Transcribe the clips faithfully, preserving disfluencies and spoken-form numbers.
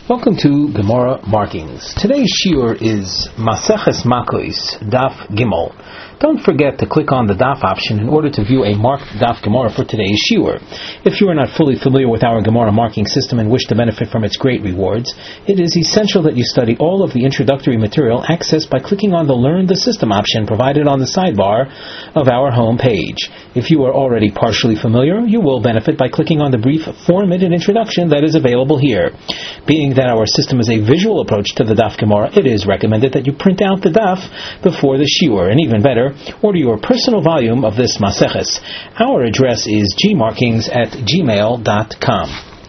Welcome to Gemara Markings. Today's shiur is Maseches Makos, Daf Gimel. Don't forget to click on the Daf option in order to view a marked Daf Gemara for today's shiur. If you are not fully familiar with our Gemara marking system and wish to benefit from its great rewards, it is essential that you study all of the introductory material accessed by clicking on the Learn the System option provided on the sidebar of our home page. If you are already partially familiar, you will benefit by clicking on the brief four-minute introduction that is available here. Being that our system is a visual approach to the Daf Gemara, it is recommended that you print out the Daf before the shiur, and even better, order your personal volume of this Maseches. Our address is gmarkings at gmail dot com.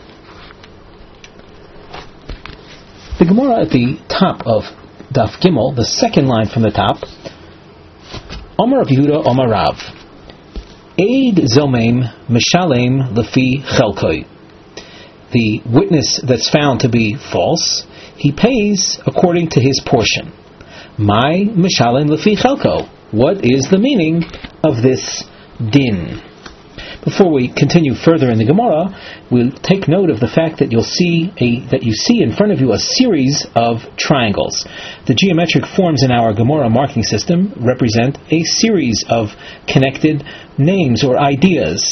The Gemara at the top of Daf Gimel, the second line from the top, Omar Rav Yehuda Omar Rav, Eid Zomem Mishalem Lefi Chelkoi. The witness that's found to be false, he pays according to his portion. My Mishalem Lefi Chelko. What is the meaning of this din? Before we continue further in the Gemara, we'll take note of the fact that you'll see a that you see in front of you a series of triangles. The geometric forms in our Gemara marking system represent a series of connected names or ideas.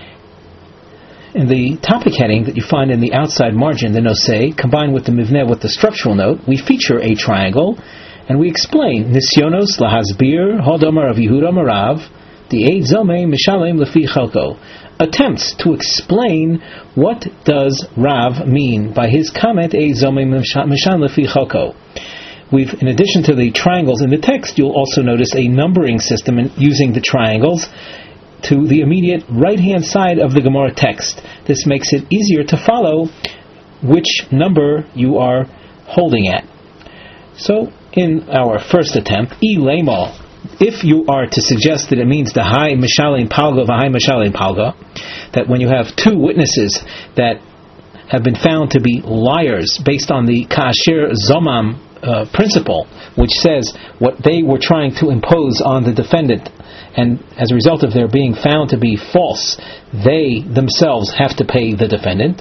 In the topic heading that you find in the outside margin, the nosei, combined with the mivneh with the structural note, we feature a triangle. And we explain Nisyonos lahasbir hodomar Rav Yehuda Marav the Eid Zomei Mishalem Lefi Chelko, attempts to explain what does Rav mean by his comment Eid Zomei Mishalem Lefi Chelko. We've, in addition to the triangles in the text, you'll also notice a numbering system in using the triangles to the immediate right-hand side of the Gemara text. This makes it easier to follow which number you are holding at. So, in our first attempt, I lemo, if you are to suggest that it means the high mishalem palga, the high mishalem palga, that when you have two witnesses that have been found to be liars based on the kasher zomam uh, principle, which says what they were trying to impose on the defendant, and as a result of their being found to be false, they themselves have to pay the defendant.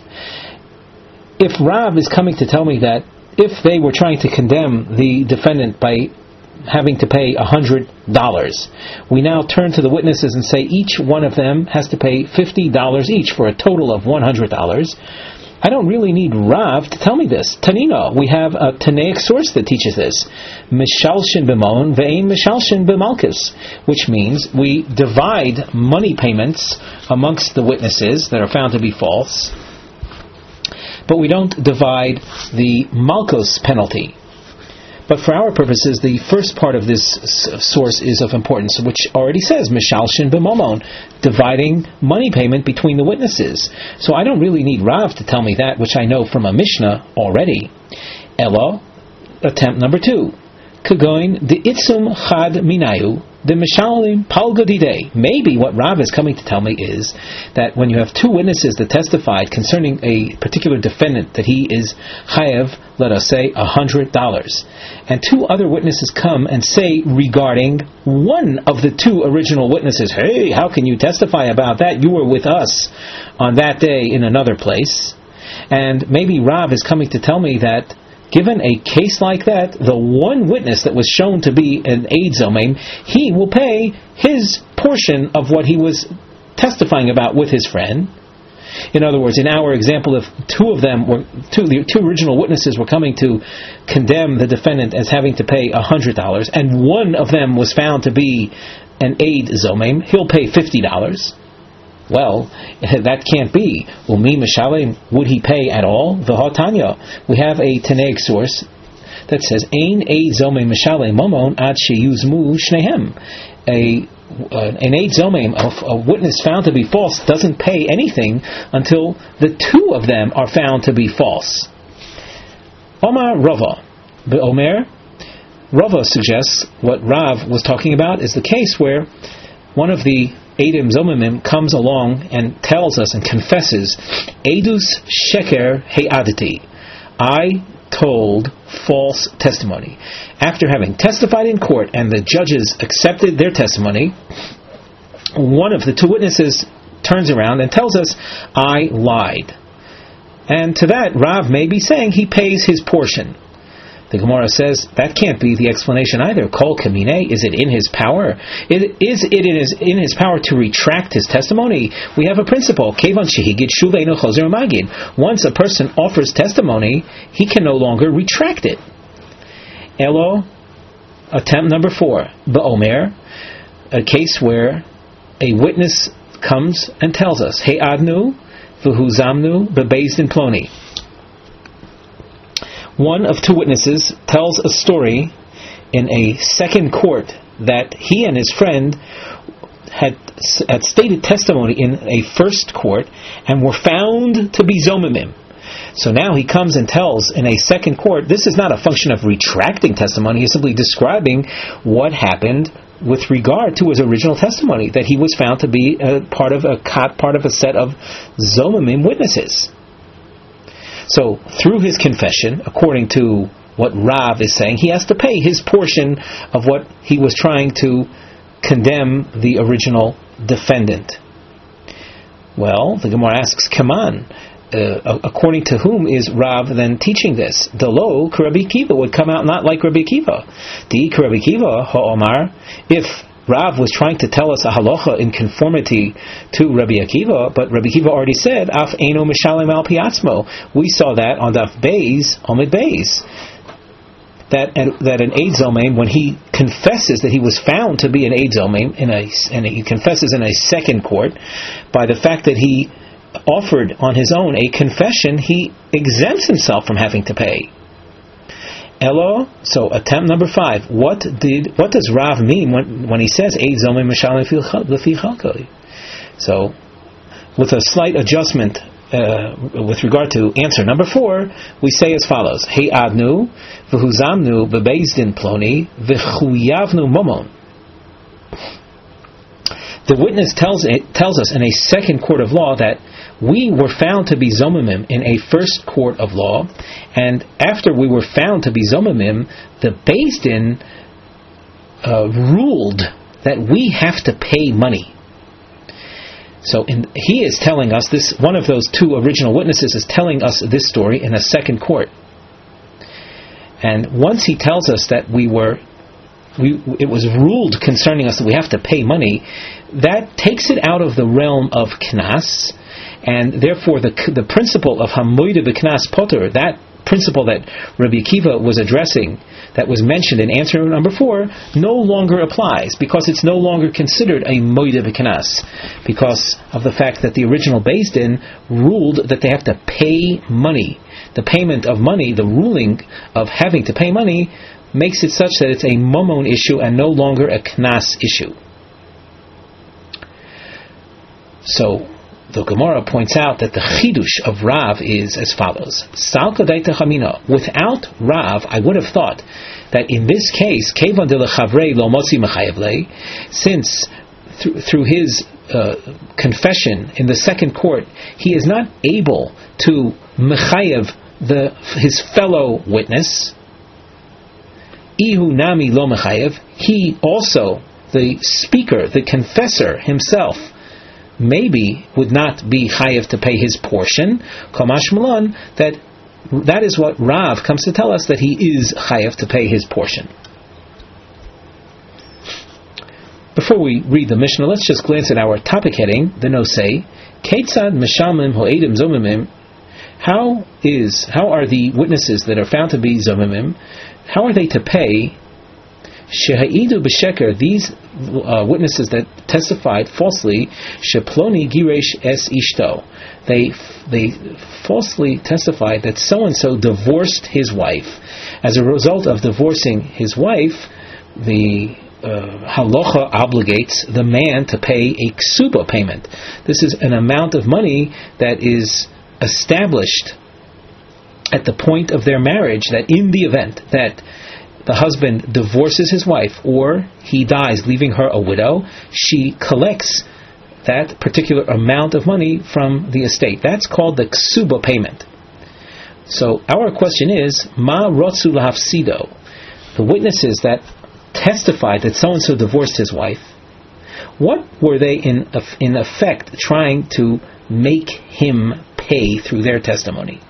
If Rav is coming to tell me that if they were trying to condemn the defendant by having to pay one hundred dollars, we now turn to the witnesses and say each one of them has to pay fifty dollars each for a total of one hundred dollars. I don't really need Rav to tell me this. Tanina, we have a Tanaic source that teaches this. Mishalshin b'mon ve'ein mishalshin b'malchus, which means we divide money payments amongst the witnesses that are found to be false, but we don't divide the malchus penalty. But for our purposes, the first part of this source is of importance, which already says mishalshin b'momon, dividing money payment between the witnesses. So I don't really need Rav to tell me that, which I know from a Mishnah already. Elo, attempt number two. Kagoin the itzum chad minayu the mishalim palgadide. Maybe what Rav is coming to tell me is that when you have two witnesses that testified concerning a particular defendant that he is chayev, let us say, a hundred dollars, and two other witnesses come and say regarding one of the two original witnesses, hey, how can you testify about that? You were with us on that day in another place. And maybe Rav is coming to tell me that given a case like that, the one witness that was shown to be an Eid Zomem, he will pay his portion of what he was testifying about with his friend. In other words, in our example, if two of them were, two, the two original witnesses were coming to condemn the defendant as having to pay one hundred dollars, and one of them was found to be an Eid Zomem, he'll pay fifty dollars. Well, that can't be. Umi Mishalem, would he pay at all? The Hatanya. We have a Tanaic source that says, Ein Eid Zomem Mishalem Momon Ad Sheyuzmu Shnehem. A uh, an Eid Zomem, a, a witness found to be false, doesn't pay anything until the two of them are found to be false. Omar Rava. But Omer, Rava suggests what Rav was talking about is the case where one of the Eidim Zomimim comes along and tells us and confesses, Eidus Sheker He'aditi, I told false testimony. After having testified in court and the judges accepted their testimony, one of the two witnesses turns around and tells us, I lied. And to that, Rav may be saying he pays his portion. The Gemara says that can't be the explanation either. Kol kamine, is it in his power? Is it in his, in his power to retract his testimony? We have a principle. Kevan shehigid shuveinu chozer magid. Once a person offers testimony, he can no longer retract it. Elo, attempt number four. Ba'omer, a case where a witness comes and tells us, Hey adnu, v'hu zamnu, bebeis din ploni. One of two witnesses tells a story in a second court that he and his friend had, had stated testimony in a first court and were found to be zomimim. So now he comes and tells in a second court. This is not a function of retracting testimony. He's simply describing what happened with regard to his original testimony, that he was found to be a part of a part of a set of zomimim witnesses. So, through his confession, according to what Rav is saying, he has to pay his portion of what he was trying to condemn the original defendant. Well, the Gemara asks, come on, uh, according to whom is Rav then teaching this? Delo, Rabbi Akiva would come out not like Rabbi Akiva. Di Rabbi Akiva, ha'omar, if Rav was trying to tell us a halacha in conformity to Rabbi Akiva, but Rabbi Akiva already said, Af eino mishalem al piatzmo. We saw that on Daf Beis, Omid Beis, that that an Eid Zomim, when he confesses that he was found to be an Eid Zomim, in a, and he confesses in a second court, by the fact that he offered on his own a confession, he exempts himself from having to pay. Elo, so attempt number five. What did what does Rav mean when, when he says Eid Zomim Mishalem Lefi Chalkoi? So, with a slight adjustment uh, with regard to answer number four, we say as follows: Hey adnu v'huzamnu bebeis din ploni v'chuyavnu momon. The witness tells it, tells us in a second court of law that we were found to be zomimim in a first court of law, and after we were found to be zomimim, the Beis Din uh, ruled that we have to pay money. So in, he is telling us this. One of those two original witnesses is telling us this story in a second court, and once he tells us that we were, we it was ruled concerning us that we have to pay money, that takes it out of the realm of knas. And therefore, the the principle of hamoide b'knas poter, that principle that Rabbi Akiva was addressing, that was mentioned in answer number four, no longer applies, because it's no longer considered a moide b'knas, because of the fact that the original Beis Din ruled that they have to pay money. The payment of money, the ruling of having to pay money, makes it such that it's a momon issue and no longer a knas issue. So, the Gemara points out that the chidush of Rav is as follows. Salka daita chamina. Without Rav, I would have thought that in this case, kevan de lechavrei lo motzi mechayev lei, since through, through his uh, confession in the second court, he is not able to mechayev the his fellow witness. Ihu nami lo mechayev. He also, the speaker, the confessor himself, maybe would not be chayev to pay his portion. Kamash Malon, that that is what Rav comes to tell us, that he is chayev to pay his portion. Before we read the Mishnah, let's just glance at our topic heading, the Nosei. Ketzad Mishamim Ho'edim Zomimim. How is how are the witnesses that are found to be Zomimim? How are they to pay? Sheha'idu b'sheker, these uh, witnesses that testified falsely, sheploni giresh es ishto, they they falsely testified that so and so divorced his wife. As a result of divorcing his wife, the uh, halacha obligates the man to pay a ksuba payment. This is an amount of money that is established at the point of their marriage, that in the event that the husband divorces his wife or he dies leaving her a widow, she collects that particular amount of money from the estate. That's called the ksuba payment. So our question is, ma rotzu lahafsido, the witnesses that testified that so-and-so divorced his wife, what were they in in effect trying to make him pay through their testimony.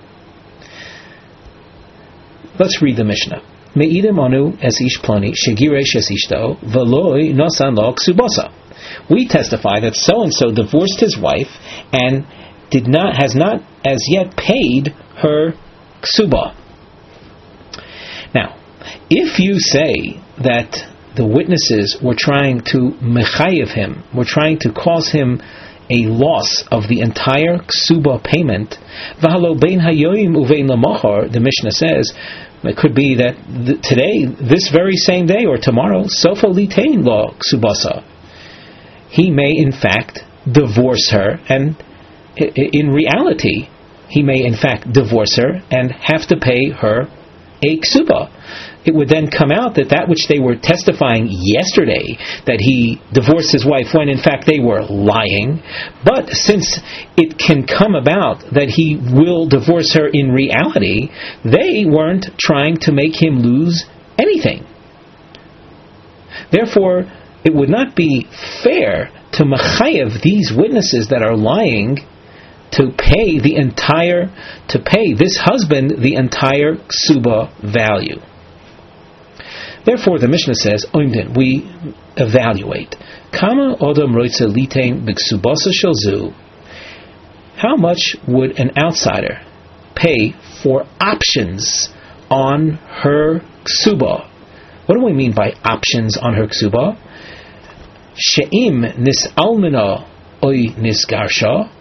Let's read the Mishnah. Me'idim anu es ish ploni shegiresh es ishto v'loi nosan lo ksubasa. We testify that so and so divorced his wife and did not has not as yet paid her ksuba. Now, if you say that the witnesses were trying to mechayev him, were trying to cause him a loss of the entire ksuba payment, v'halo bein hayoyim uvein lamachar, the Mishnah says, it could be that th- today, this very same day, or tomorrow, sofa litein lo ksubasa, he may in fact divorce her, and in reality, he may in fact divorce her and have to pay her a ksuba. It would then come out that that which they were testifying yesterday, that he divorced his wife when in fact they were lying, but since it can come about that he will divorce her in reality, they weren't trying to make him lose anything. Therefore, it would not be fair to mechayev these witnesses that are lying to pay the entire, to pay this husband the entire ksuba value. Therefore, the Mishnah says, Oimdin, we evaluate. Kama odom roitza litein b'ksubasa shel zu. How much would an outsider pay for options on her ksuba? What do we mean by options on her ksuba? She'im nis'almina oy nisgarsha.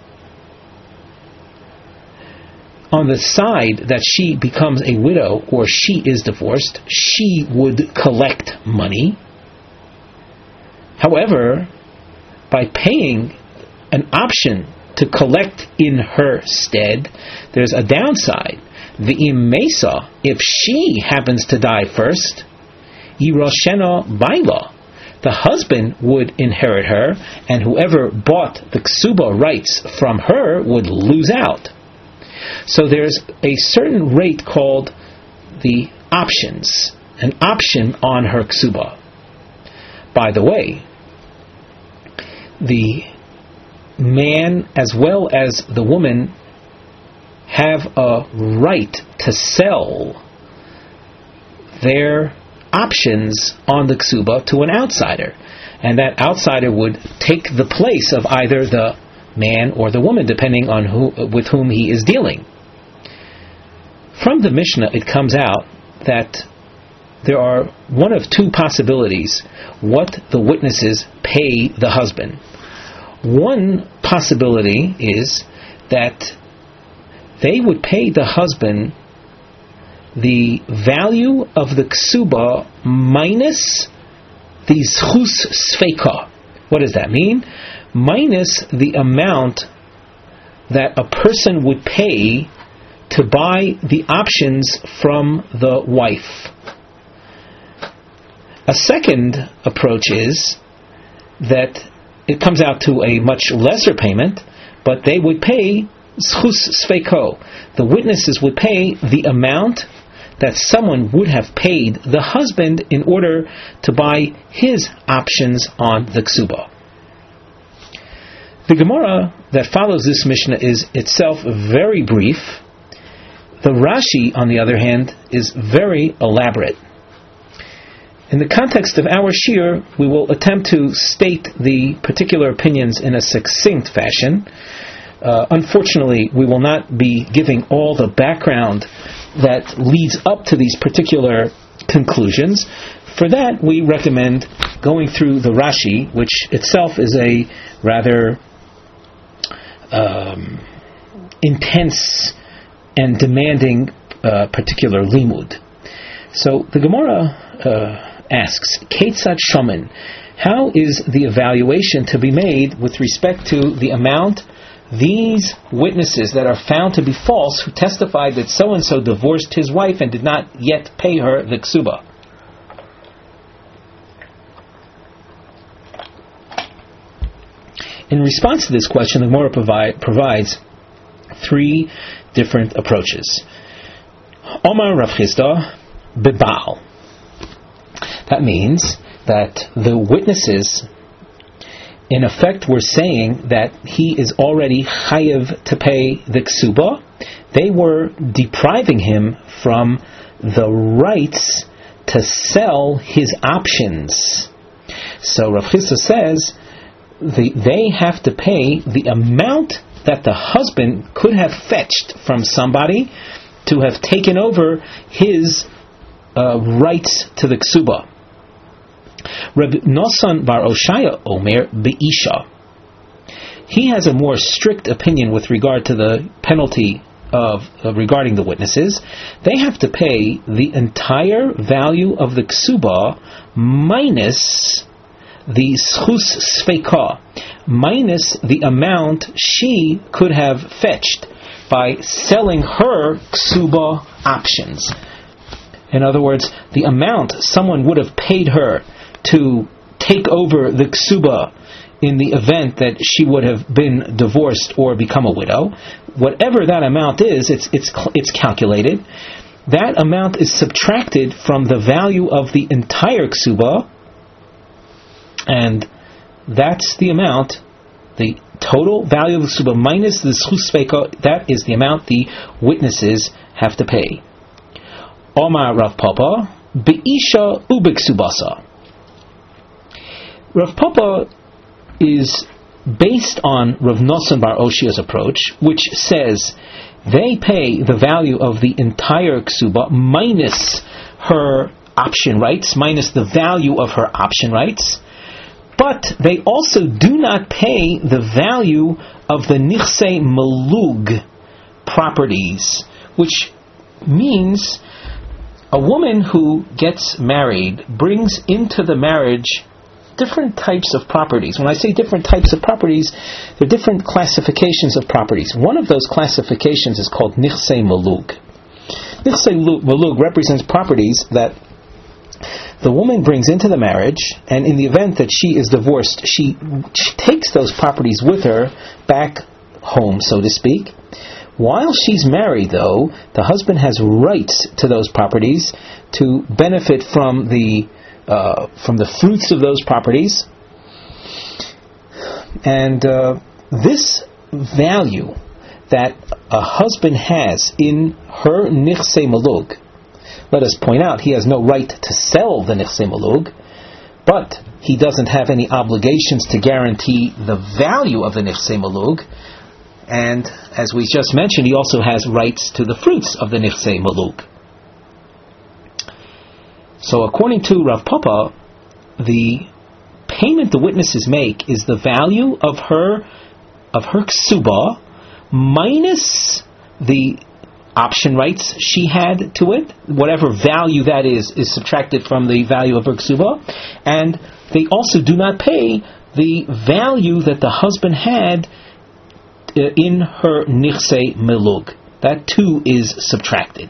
On the side that she becomes a widow or she is divorced, she would collect money. However, by paying an option to collect in her stead, there's a downside. The imesa, if she happens to die first, yiroshena baila, the husband would inherit her, and whoever bought the ksuba rights from her would lose out. So there's a certain rate called the options, an option on her ksuba. By the way, the man as well as the woman have a right to sell their options on the ksuba to an outsider, and that outsider would take the place of either the man or the woman, depending on who with whom he is dealing. From the Mishnah, it comes out that there are one of two possibilities what the witnesses pay the husband. One possibility is that they would pay the husband the value of the ksuba minus the zchus sfeika. What does that mean? Minus the amount that a person would pay to buy the options from the wife. A second approach is that it comes out to a much lesser payment, but they would pay zchus sfeiko. The witnesses would pay the amount that someone would have paid the husband in order to buy his options on the ksuba. The Gemara that follows this Mishnah is itself very brief. The Rashi, on the other hand, is very elaborate. In the context of our shir, we will attempt to state the particular opinions in a succinct fashion. Uh, unfortunately, we will not be giving all the background that leads up to these particular conclusions. For that, we recommend going through the Rashi, which itself is a rather um, intense and demanding uh, particular limud. So the Gemara uh, asks, Ketzad Shomen, how is the evaluation to be made with respect to the amount these witnesses that are found to be false, who testified that so-and-so divorced his wife and did not yet pay her the ksuba? In response to this question, the Gemara provi- provides three different approaches. Omar Rav Chisda Bebal. That means that the witnesses in effect were saying that he is already chayev to pay the ksuba, they were depriving him from the rights to sell his options. So Rav Chisda says the, they have to pay the amount that the husband could have fetched from somebody to have taken over his uh, rights to the ksuba. Rabbi Nosson bar Oshaya Omer Be'isha. He has a more strict opinion with regard to the penalty of uh, regarding the witnesses. They have to pay the entire value of the ksuba minus the schus sveika, minus the amount she could have fetched by selling her ksuba options. In other words, the amount someone would have paid her to take over the ksuba in the event that she would have been divorced or become a widow, whatever that amount is, it's it's it's calculated. That amount is subtracted from the value of the entire ksuba, and that's the amount, the total value of the ksuba minus the schus sveika, that is the amount the witnesses have to pay. Omar Rav Papa, Be'isha ubeksubasa. Rav Papa is based on Rav Nosson bar Oshia's approach, which says they pay the value of the entire ksuba minus her option rights, minus the value of her option rights, but they also do not pay the value of the nichsei malug properties, which means a woman who gets married brings into the marriage different types of properties. When I say different types of properties, there are different classifications of properties. One of those classifications is called nichsei malug. Nichsei malug represents properties that the woman brings into the marriage, and in the event that she is divorced, she, she takes those properties with her back home, so to speak. While she's married, though, the husband has rights to those properties to benefit from the uh, from the fruits of those properties. And uh, this value that a husband has in her nichsei malug, let us point out, he has no right to sell the nichsei malug, but he doesn't have any obligations to guarantee the value of the nichsei malug. And as we just mentioned, he also has rights to the fruits of the nichsei malug. So according to Rav Papa, the payment the witnesses make is the value of her of her ksuba minus the option rights she had to it. Whatever value that is is subtracted from the value of her ksuba, and they also do not pay the value that the husband had in her nichsei melug. That too is subtracted.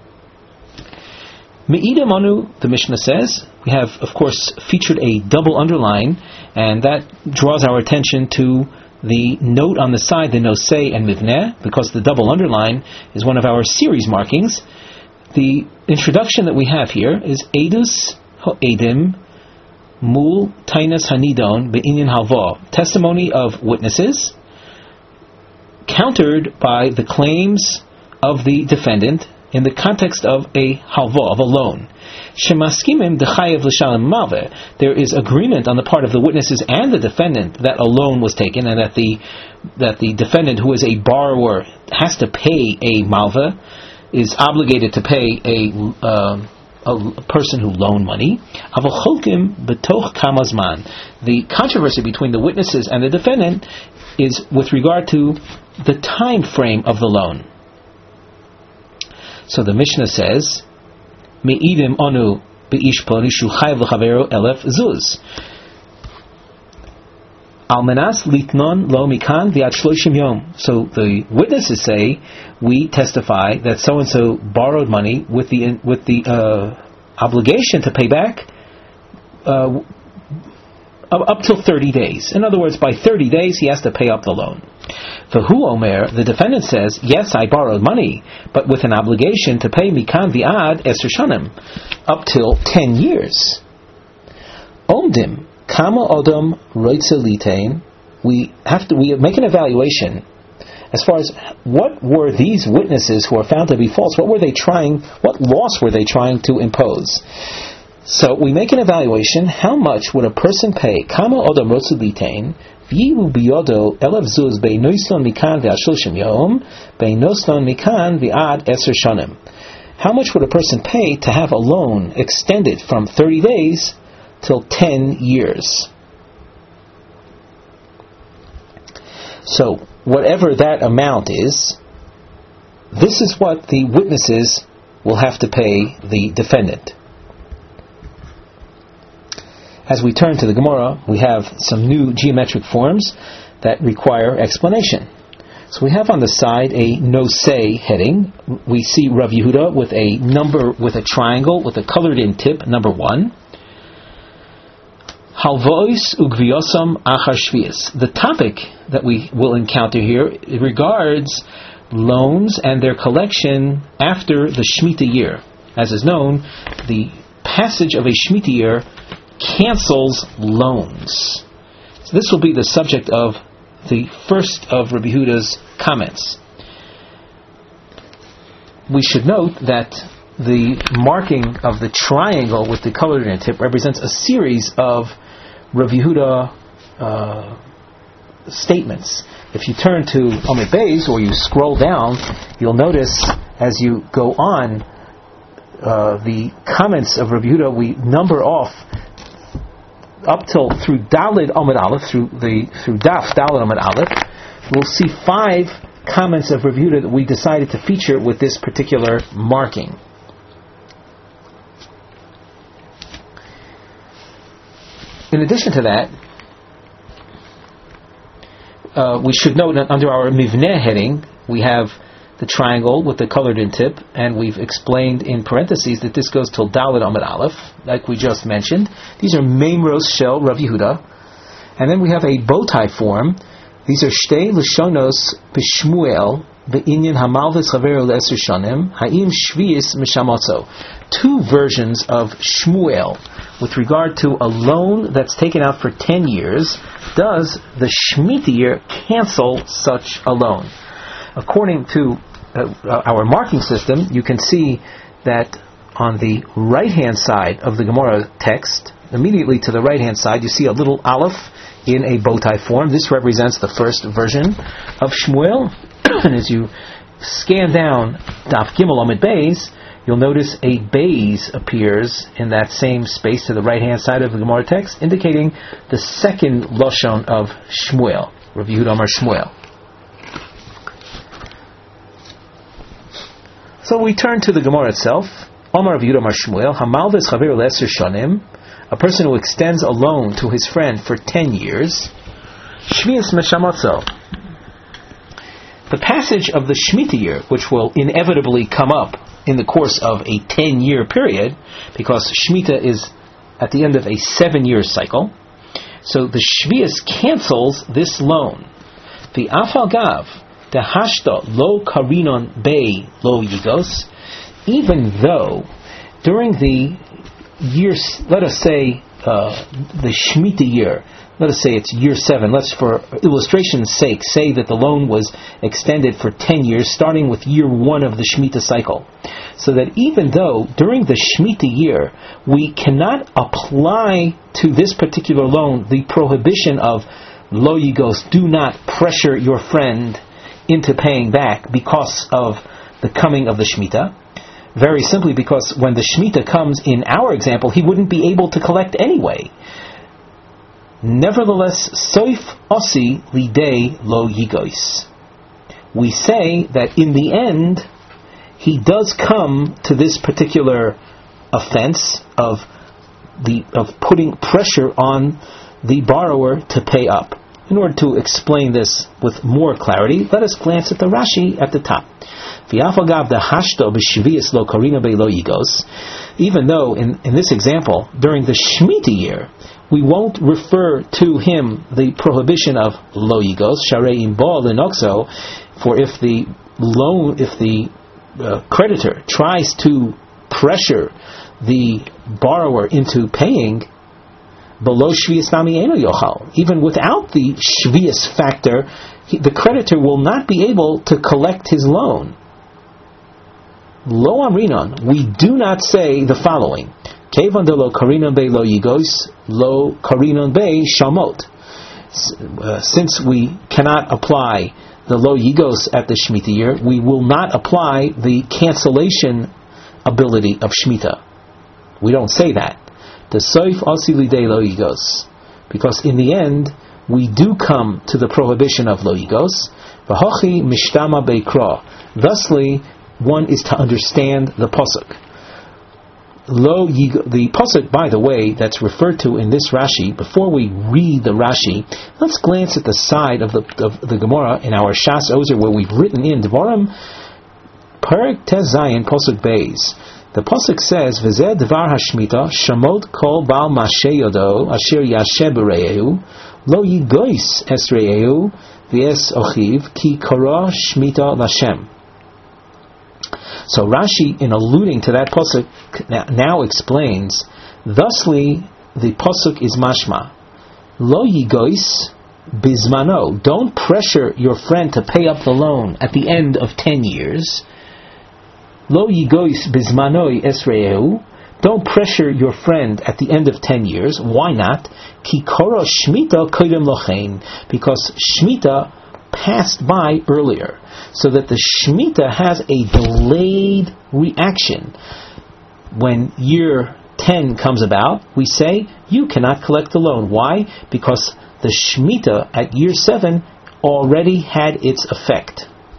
Me'ida manu, the Mishnah says, we have, of course, featured a double underline, and that draws our attention to the note on the side, the nosei and mivneh, because the double underline is one of our series markings. The introduction that we have here is Edus Ho'edim Mul Tainas Hanidon Be'inyan Halva, testimony of witnesses, countered by the claims of the defendant in the context of a halva, of a loan. Shemaskimim dechayev l'shalem malveh. There is agreement on the part of the witnesses and the defendant that a loan was taken, and that the that the defendant, who is a borrower, has to pay a malveh, is obligated to pay a uh, a person who loaned money. Avocholkim betoch kamazman. The controversy between the witnesses and the defendant is with regard to the time frame of the loan. So the Mishnah says, Me'idim onu be'ish ponishu chayv l'chavero elef zuz. Almenas litnon lo mikan v'ad shloshim yom. So the witnesses say, we testify that so and so borrowed money with the with the uh, obligation to pay back uh, up till thirty days. In other words, by thirty days he has to pay up the loan. V'hu omer, the defendant says, yes, I borrowed money, but with an obligation to pay mikan v'ad eser shanim, up till ten years. Omdim Kama Odom Roitze Litain, we have to we make an evaluation as far as what were these witnesses who are found to be false, what were they trying, what loss were they trying to impose? So we make an evaluation, how much would a person pay, Kama Odom Roitze Litain, V'yilu biyodo elav zuz beinoslon mikan v'ashloshim yom, beinoslon mikan v'ad eser shanim. How much would a person pay to have a loan extended from thirty days till ten years? So, whatever that amount is, this is what the witnesses will have to pay the defendant. As we turn to the Gemara, we have some new geometric forms that require explanation. So we have on the side a no say heading. We see Rav Yehuda with a number, with a triangle, with a colored in tip, number one. Halvois ugviosam achar shvius. The topic that we will encounter here regards loans and their collection after the Shemitah year. As is known, the passage of a Shemitah year cancels loans. So this will be the subject of the first of Rabbi Yehuda's comments. We should note that the marking of the triangle with the colored in tip represents a series of Rav Yehuda uh, statements. If you turn to Amud Beis or you scroll down, you'll notice as you go on uh, the comments of Rav Yehuda, we number off up till through Dalid Amud Aleph, through the through Daf Dalid Amud Aleph. We'll see five comments of Rav Yehuda that we decided to feature with this particular marking. In addition to that, uh, we should note that under our Mivneh heading, we have the triangle with the colored in tip, and we've explained in parentheses that this goes till Daled Amud Aleph, like we just mentioned. These are Meimros Shel Rav Yehuda. And then we have a bow tie form. These are Shtei Lashonos B'Shmuel B'Inyan Hamalvis Chaveru L'Eser Shanim Ha'im Shvius Mishamotzo. Two versions of Shmuel with regard to a loan that's taken out for ten years. Does the Shemitah year cancel such a loan? According to uh, our marking system, you can see that on the right-hand side of the Gemara text, immediately to the right-hand side, you see a little aleph in a bow tie form. This represents the first version of Shmuel. And as you scan down Daf Gimel Amud Beis, you'll notice a Beis appears in that same space to the right-hand side of the Gemara text, indicating the second Lashon of Shmuel, Rav Yehuda Amar Shmuel. So we turn to the Gemara itself. Amar Rav Yehuda Amar Shmuel, Hamalvis Chaveru L'Eser Shanim, a person who extends a loan to his friend for ten years, Shvius Meshamotzo. The passage of the Shemitah year, which will inevitably come up in the course of a ten-year period, because Shemitah is at the end of a seven-year cycle, so the Shvius cancels this loan. The Afal Gav, the Hashta Lo Karinon Bei Lo Yigos, even though during the years, let us say uh, the Shemitah year, let us say it's year seven, let's for illustration's sake say that the loan was extended for ten years, starting with year one of the Shemitah cycle. So that even though during the Shemitah year we cannot apply to this particular loan the prohibition of lo yigos, do not pressure your friend into paying back because of the coming of the Shemitah, very simply because when the Shemitah comes in our example, he wouldn't be able to collect anyway. Nevertheless, soif osi lidei lo yigos. We say that in the end, he does come to this particular offense of the of putting pressure on the borrower to pay up. In order to explain this with more clarity, let us glance at the Rashi at the top. Even though in, in this example, during the Shemitah year, we won't refer to him the prohibition of lo yigos, sharei im bo lenoxo, for if the loan, if the uh, creditor tries to pressure the borrower into paying, below shvius nami eno yochal. Even without the shvius factor, he, the creditor will not be able to collect his loan. Lo amrinon, we do not say the following: Kevan de lo karinon be lo yigos, lo karinon be shamot. Uh, since we cannot apply the lo yigos at the Shemitah year, we will not apply the cancellation ability of Shemitah. We don't say that. The soif asili de lo yigos, because in the end we do come to the prohibition of lo yigos. V'hochi mishtama beikra. Thusly, one is to understand the pasuk. Lo yigo, the pasuk, by the way, that's referred to in this Rashi. Before we read the Rashi, let's glance at the side of the of the Gemara in our Shas Ozer, where we've written in Devarim Perek Tez Zayin pasuk Beis. The pasuk says, "V'zeh dvar hashmita shamot kol bal mashe yodo asher yashe b'reyehu lo yigois es reyehu v'es ochiv ki kara shmita lashem." So Rashi, in alluding to that pasuk, now explains, thusly the pasuk is mashma. Lo yigois bizmano. Don't pressure your friend to pay up the loan at the end of ten years. Lo yigois bizmanoi esreu. Don't pressure your friend at the end of ten years. Why not? Ki koro shmita koidem lochein. Because shmita passed by earlier, so that the Shemitah has a delayed reaction. When year ten comes about, we say, you cannot collect the loan. Why? Because the Shemitah at year seven already had its effect.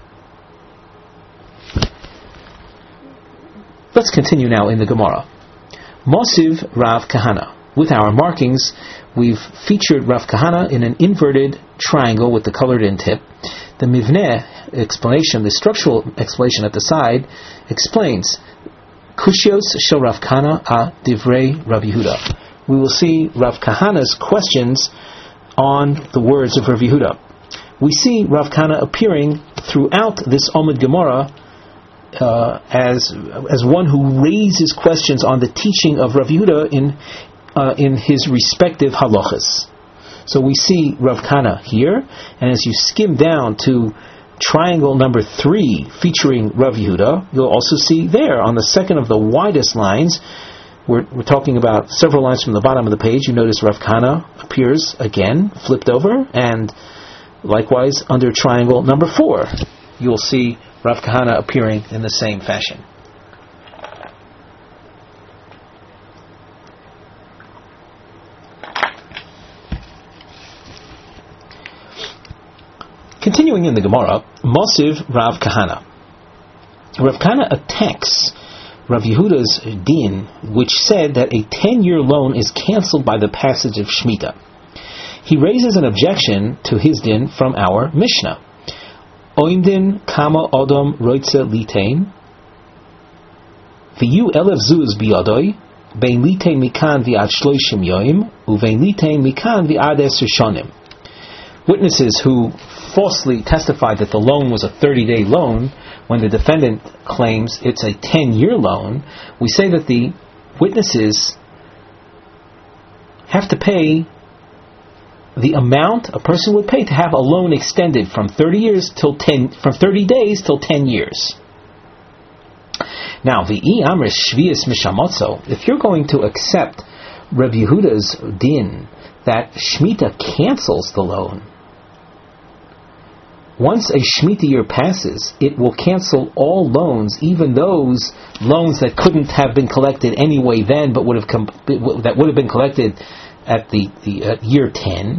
Let's continue now in the Gemara. Mosiv Rav Kahana. With our markings, we've featured Rav Kahana in an inverted triangle with the colored in tip. The Mivneh explanation, the structural explanation at the side, explains Kushios shel Rav Kahana a Divrei Rav Yehuda. We will see Rav Kahana's questions on the words of Rav Yehuda. We see Rav Kahana appearing throughout this Omid Gemara uh, as as one who raises questions on the teaching of Rav Yehuda in Uh, in his respective halachas. So we see Rav Kahana here, and as you skim down to triangle number three featuring Rav Yehuda, you'll also see there on the second of the widest lines, we're, we're talking about several lines from the bottom of the page, you notice Rav Kahana appears again, flipped over, and likewise under triangle number four, you'll see Rav Kahana appearing in the same fashion. Continuing in the Gemara, Mosiv Rav Kahana. Rav Kahana attacks Rav Yehuda's din, which said that a ten-year loan is cancelled by the passage of Shemitah. He raises an objection to his din from our Mishnah. Oimdin kama odom roitze litain, v'yu elev zuz biyadoi, bein litain mikan v'ad shloishim yoim, uvein litain mikan v'ad eser shonim. Witnesses who falsely testified that the loan was a thirty-day loan when the defendant claims it's a ten-year loan, we say that the witnesses have to pay the amount a person would pay to have a loan extended from thirty years till ten, from thirty days till ten years. Now, v'i amris shvius mishamotzo, if you're going to accept Rav Yehuda's din that Shemitah cancels the loan, once a Shemitah year passes, it will cancel all loans, even those loans that couldn't have been collected anyway then, but would have com- that would have been collected at the, the uh, year ten.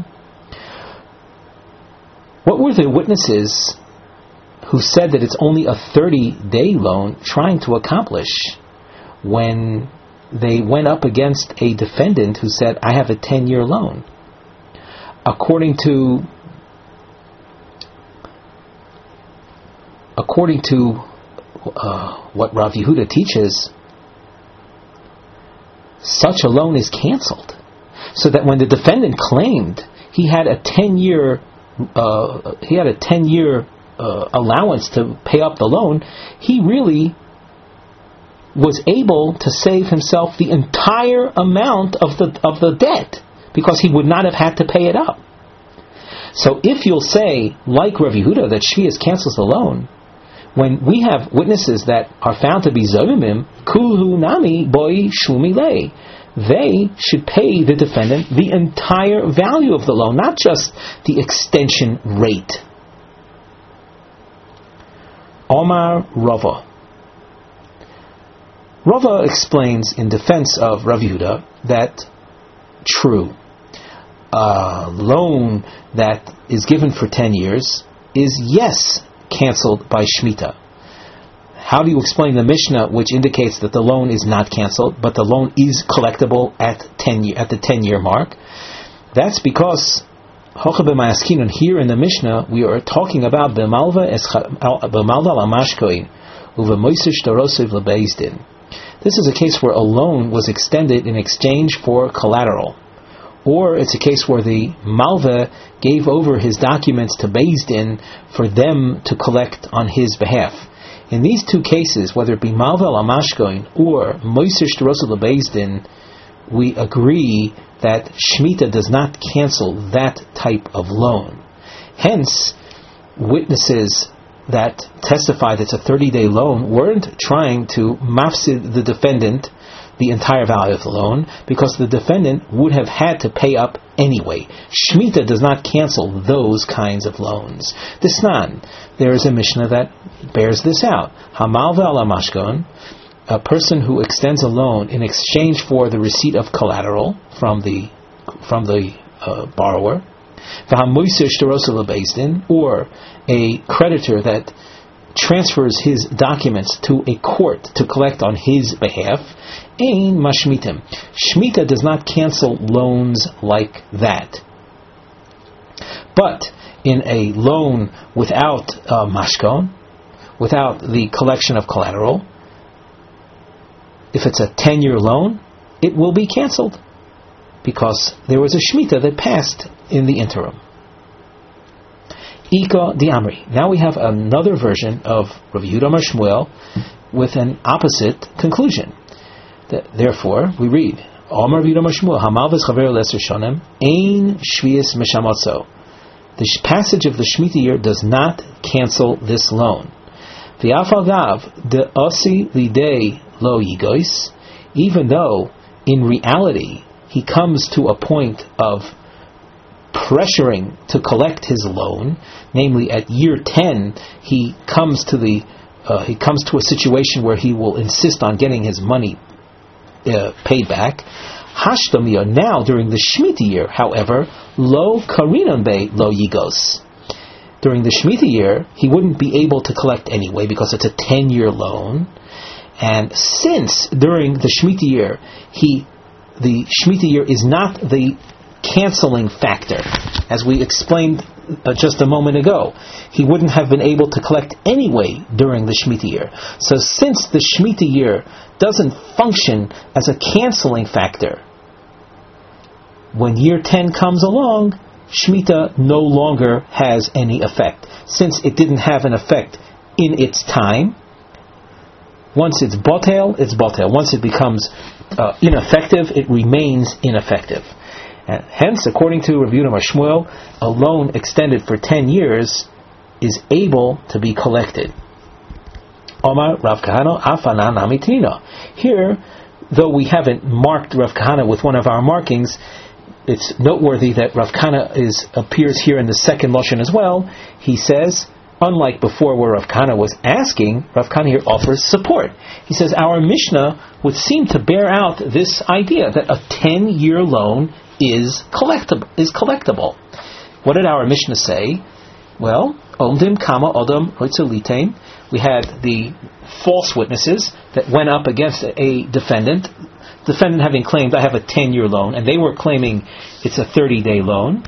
What were the witnesses who said that it's only a thirty-day loan trying to accomplish when they went up against a defendant who said, I have a ten-year loan? According to According to uh, what Rav Yehuda teaches, such a loan is cancelled. So that when the defendant claimed he had a ten-year uh, he had a ten-year uh, allowance to pay up the loan, he really was able to save himself the entire amount of the of the debt, because he would not have had to pay it up. So if you'll say, like Rav Yehuda, that Shvius cancels the loan, when we have witnesses that are found to be Zomimim, Kulhu Nami Boi Shumi Lei, they should pay the defendant the entire value of the loan, not just the extension rate. Omar Rava. Rava explains in defense of Rav Yehuda that true, a loan that is given for ten years is, yes, cancelled by Shemitah. How do you explain the Mishnah which indicates that the loan is not cancelled, but the loan is collectible at ten year, at the ten-year mark? That's because here in the Mishnah we are talking about b'malva l'mashkoin uvemoisish darosiv lebeisdin. This is a case where a loan was extended in exchange for collateral, or it's a case where the malva gave over his documents to Beis Din for them to collect on his behalf. In these two cases, whether it be malva l'mashkoin or moisish darosiv lebeis din, we agree that Shemitah does not cancel that type of loan. Hence, witnesses that testified it's a thirty-day loan weren't trying to mafsid the defendant the entire value of the loan, because the defendant would have had to pay up anyway. Shemitah does not cancel those kinds of loans. Disnan, there is a Mishnah that bears this out. Hamalva ala mashkon, a person who extends a loan in exchange for the receipt of collateral from the from the uh, borrower, or a creditor that transfers his documents to a court to collect on his behalf, ein mashmitim. Shemitah does not cancel loans like that. But in a loan without uh, mashkon, without the collection of collateral, if it's a ten-year loan, it will be cancelled, because there was a Shemitah that passed in the interim. Ika di Amri. Now we have another version of Rav Yehuda Amar Shmuel with an opposite conclusion. Therefore, we read, Amar Rav Yehuda Amar Shmuel, Hamal v'schaver leser shonem, ein shvius meshamotzo. The passage of the Shemitah year does not cancel this loan. V'afal gav de osi lidei lo yigois, even though in reality he comes to a point of pressuring to collect his loan, namely at year ten he comes to the uh, he comes to a situation where he will insist on getting his money uh, paid back. Hashdamiya, now during the Shemitah year, however, lo karinan be lo yigos. During the Shemitah year, he wouldn't be able to collect anyway because it's a ten-year loan, and since during the Shemitah year he the Shemitah year is not the canceling factor, as we explained uh, just a moment ago, he wouldn't have been able to collect anyway during the Shemitah year. So since the Shemitah year doesn't function as a canceling factor, when year ten comes along, Shemitah no longer has any effect. Since it didn't have an effect in its time, once it's botel, it's botel. Once it becomes uh, ineffective, it remains ineffective. And hence, according to Rav Yehuda Amar Shmuel, a loan extended for ten years is able to be collected. Omar Rav Kahana Afana Namitrina. Here, though we haven't marked Rav Kahana with one of our markings, it's noteworthy that Rav Kahana is appears here in the second Lashon as well. He says, unlike before where Rav Kahana was asking, Rav Kahana here offers support. He says, our Mishnah would seem to bear out this idea that a ten-year loan is collectible. Is collectible. What did our Mishnah say? Well, Omdim Kama Odom Hoitzelitain. We had the false witnesses that went up against a defendant. Defendant having claimed, I have a ten-year loan, and they were claiming it's a thirty-day loan.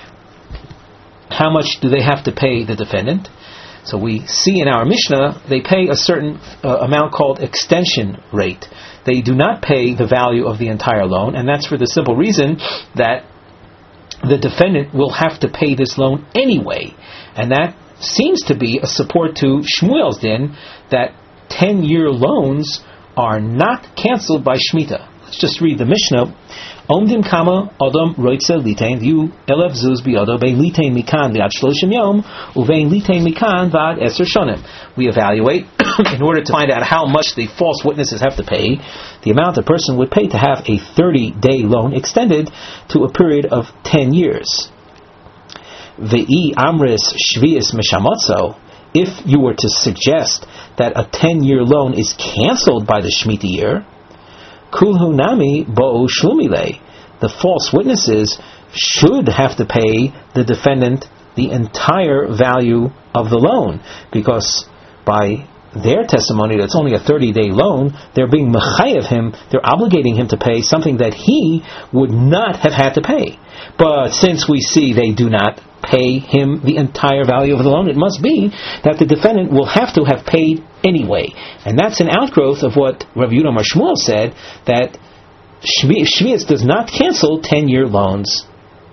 How much do they have to pay the defendant? So we see in our Mishnah, they pay a certain uh, amount called extension rate. They do not pay the value of the entire loan, and that's for the simple reason that the defendant will have to pay this loan anyway. And that seems to be a support to Shmuel's din that ten-year loans are not cancelled by Shemitah. Let's just read the Mishnah. Omdim kama Adam roitze litain you elev zuz biyado bein litain mikan v'ad shloshim yom uvein litain mikan v'ad eser shonim. We evaluate in order to find out how much the false witnesses have to pay, the amount a person would pay to have a thirty-day loan extended to a period of ten years. Ve'i amris shvius mishamotzo. If you were to suggest that a ten-year loan is cancelled by the Shemitah year, kulhu nami bo'u shlumile, the false witnesses should have to pay the defendant the entire value of the loan, because by their testimony that's only a thirty-day loan, they're being mechayev him, they're obligating him to pay something that he would not have had to pay. But since we see they do not pay him the entire value of the loan, it must be that the defendant will have to have paid anyway. And that's an outgrowth of what Rav Yehuda Amar Shmuel said, that Shvius does not cancel ten-year loans.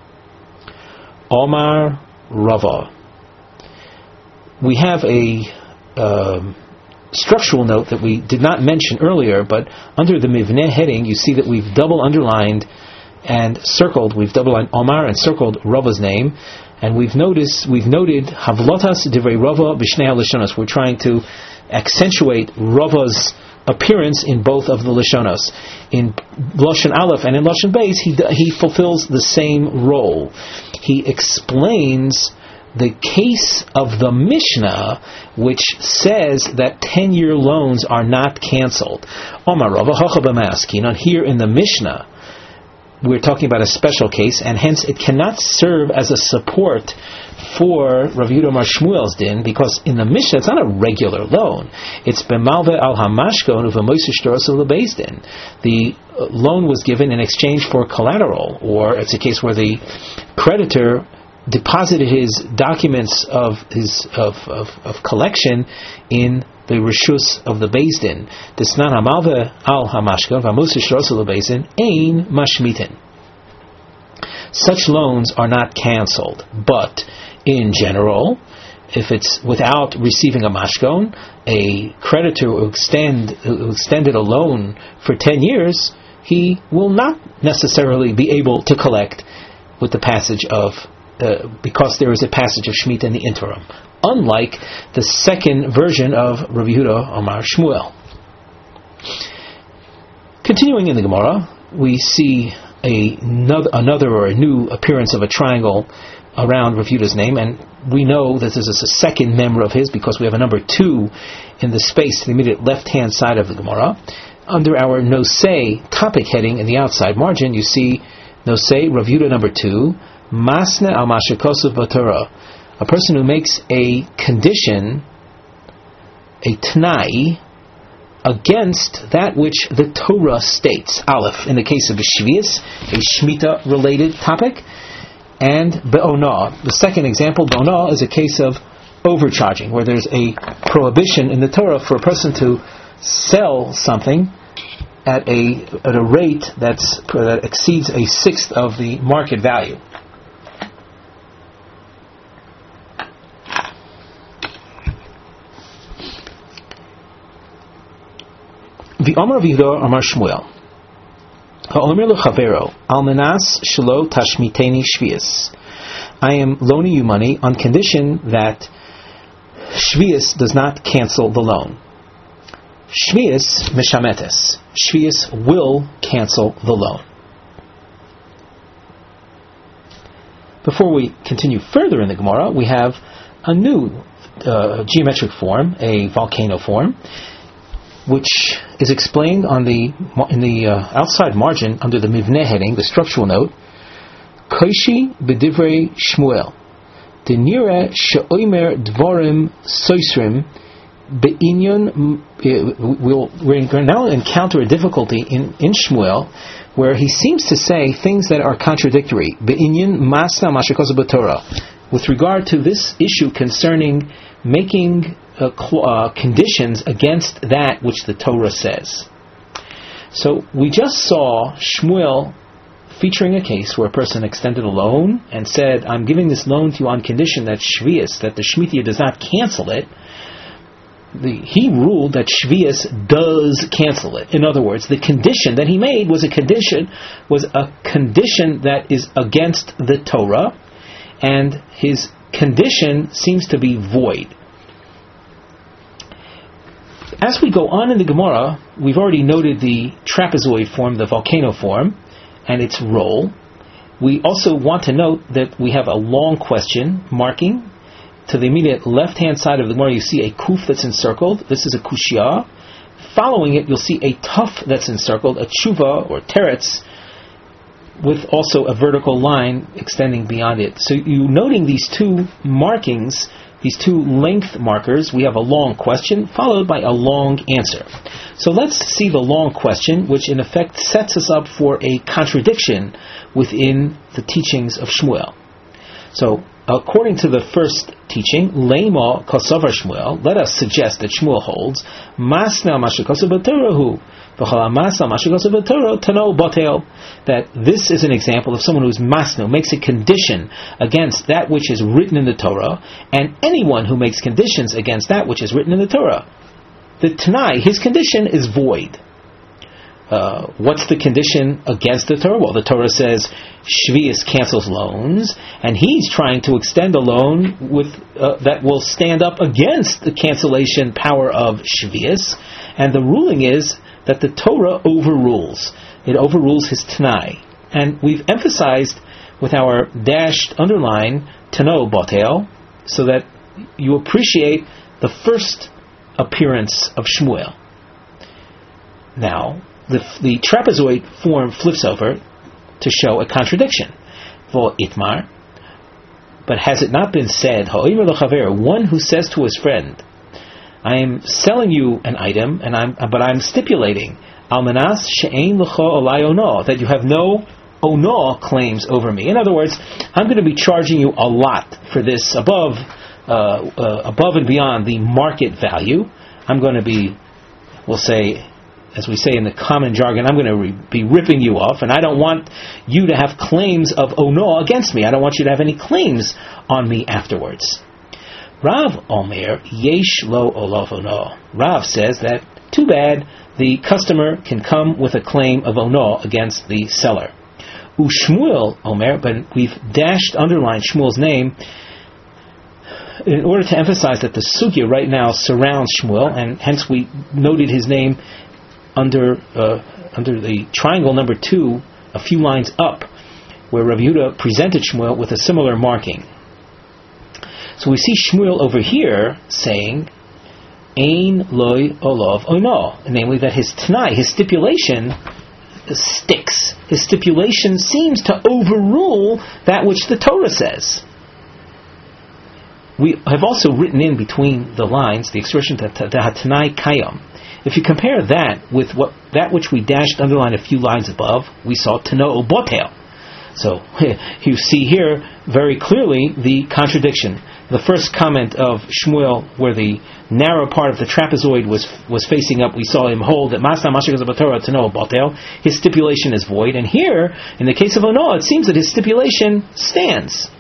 Omar Rava. We have a um, structural note that we did not mention earlier, but under the Mivneh heading, you see that we've double underlined and circled, we've double underlined Omar and circled Rava's name, and we've noticed, we've noted Havlotas Divrei Rava B'Shnei HaLashonos. We're trying to accentuate Rava's appearance in both of the Lashonos. In Lashon Aleph and in Lashon Beis, he he fulfills the same role. He explains the case of the Mishnah, which says that ten-year loans are not cancelled. Omar Rava Hacha B'Maskin. Here in the Mishnah, we're talking about a special case, and hence it cannot serve as a support for Rav Yehuda Amar Shmuel's din, because in the Mishnah it's not a regular loan. It's b'malve al hamashkon u'v'moisish dorasel lebeis din. The loan was given in exchange for collateral, or it's a case where the creditor deposited his documents of his of, of, of collection in the reshus of the Beis Din. Desnan hamalve al hamashkon v'moisish dorasel lebeis din ein mashmitin. Such loans are not cancelled, but in general, if it's without receiving a mashkon, a creditor who, extend, who extended a loan for ten years, he will not necessarily be able to collect with the passage of, uh, because there is a passage of Shemitah in the interim, unlike the second version of Rav Yehuda Amar Shmuel. Continuing in the Gemara, we see a, another, another or a new appearance of a triangle around Rav Yehuda's name, and we know that this is a second member of his because we have a number two in the space to the immediate left-hand side of the Gemara. Under our Nosei topic heading in the outside margin, you see Nosei Rav Yehuda number two, Masne al Mashikosav Batorah, a person who makes a condition, a Tnai, against that which the Torah states. Aleph, in the case of a Shvius, a Shemitah-related topic, and Be'onah. The second example, Be'onah, is a case of overcharging, where there's a prohibition in the Torah for a person to sell something at a at a rate that's that exceeds a sixth of the market value. The Amar of Yehuda Amar Shmuel. Ha'omer lechavero almenas shelo tashmiteni shvius. I am loaning you money on condition that shvius does not cancel the loan. Shvius mishametes. Shvius will cancel the loan. Before we continue further in the Gemara, we have a new uh, geometric form, a volcano form, which is explained on the in the uh, outside margin under the Mivneh heading, the structural note. Koishi b'divrei Shmuel, denira she'omer dvorim soisrim be'inyon. We'll we're going to now encounter a difficulty in in Shmuel, where he seems to say things that are contradictory. Be'inyon masna mashikosa b'Torah, with regard to this issue concerning making Uh, cl- uh, conditions against that which the Torah says. So we just saw Shmuel featuring a case where a person extended a loan and said, I'm giving this loan to you on condition that Shvius, that the Shemitah does not cancel it. the, he ruled that Shvius does cancel it. In other words, the condition that he made was a condition was a condition that is against the Torah, and his condition seems to be void. As we go on in the Gemara, we've already noted the trapezoid form, the volcano form, and its role. We also want to note that we have a long question marking. To the immediate left-hand side of the Gemara, you see a kuf that's encircled. This is a kushya. Following it, you'll see a tuf that's encircled, a tshuva or teretz, with also a vertical line extending beyond it. So you noting these two markings, these two length markers, we have a long question followed by a long answer. So let's see the long question, which in effect sets us up for a contradiction within the teachings of Shmuel. So, according to the first teaching, Leima Kosovar Shmuel, let us suggest that Shmuel holds, Masna Mashikosu Baterahu, Masna Mashikosu Batera Tano Batel, that this is an example of someone who's masno, makes a condition against that which is written in the Torah, and anyone who makes conditions against that which is written in the Torah, the Tanai, his condition is void. Uh, what's the condition against the Torah? Well, the Torah says Shvius cancels loans, and he's trying to extend a loan with uh, that will stand up against the cancellation power of Shvius, and the ruling is that the Torah overrules. It overrules his Tanai. And we've emphasized with our dashed underline Tano Botel, so that you appreciate the first appearance of Shmuel. Now, the, the trapezoid form flips over to show a contradiction. Vo itmar, but has it not been said, ha'omer l'chaver, one who says to his friend, I am selling you an item, and I'm, but I'm stipulating, almanas she'ein l'cha olai ono, that you have no ono claims over me. In other words, I'm going to be charging you a lot for this above, uh, uh, above and beyond the market value. I'm going to be, we'll say, as we say in the common jargon, I'm going to re- be ripping you off, and I don't want you to have claims of ono against me. I don't want you to have any claims on me afterwards. Rav Omer, yesh lo olav ono. Rav says that, too bad, the customer can come with a claim of ono against the seller. Ushmuel Omer, but we've dashed, underlined Shmuel's name, in order to emphasize that the sugya right now surrounds Shmuel, and hence we noted his name under uh, under the triangle number two, a few lines up, where Rav Yehuda presented Shmuel with a similar marking. So we see Shmuel over here saying, Ein loy olav ono, namely that his Tanai, his stipulation, sticks. His stipulation seems to overrule that which the Torah says. We have also written in between the lines the expression that Tanai kayam. If you compare that with what that which we dashed underline a few lines above, we saw Tano Botel. So you see here very clearly the contradiction. The first comment of Shmuel, where the narrow part of the trapezoid was was facing up, we saw him hold that Masna Mashikos Batorah Tano Botel. His stipulation is void, and here, in the case of Ono, it seems that his stipulation stands.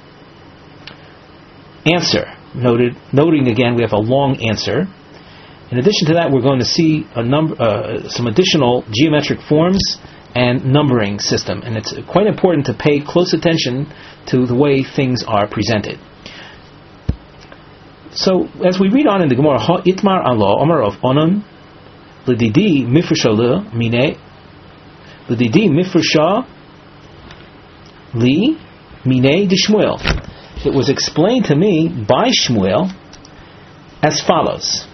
Answer noted. Noting again, we have a long answer. In addition to that, we're going to see a number, uh, some additional geometric forms and numbering system, and it's quite important to pay close attention to the way things are presented. So, as we read on in the Gemara, Ha itmar alo omar of onon l'didi mifresha le mine l'didi mifresha li mine de Shmuel. It was explained to me by Shmuel as follows.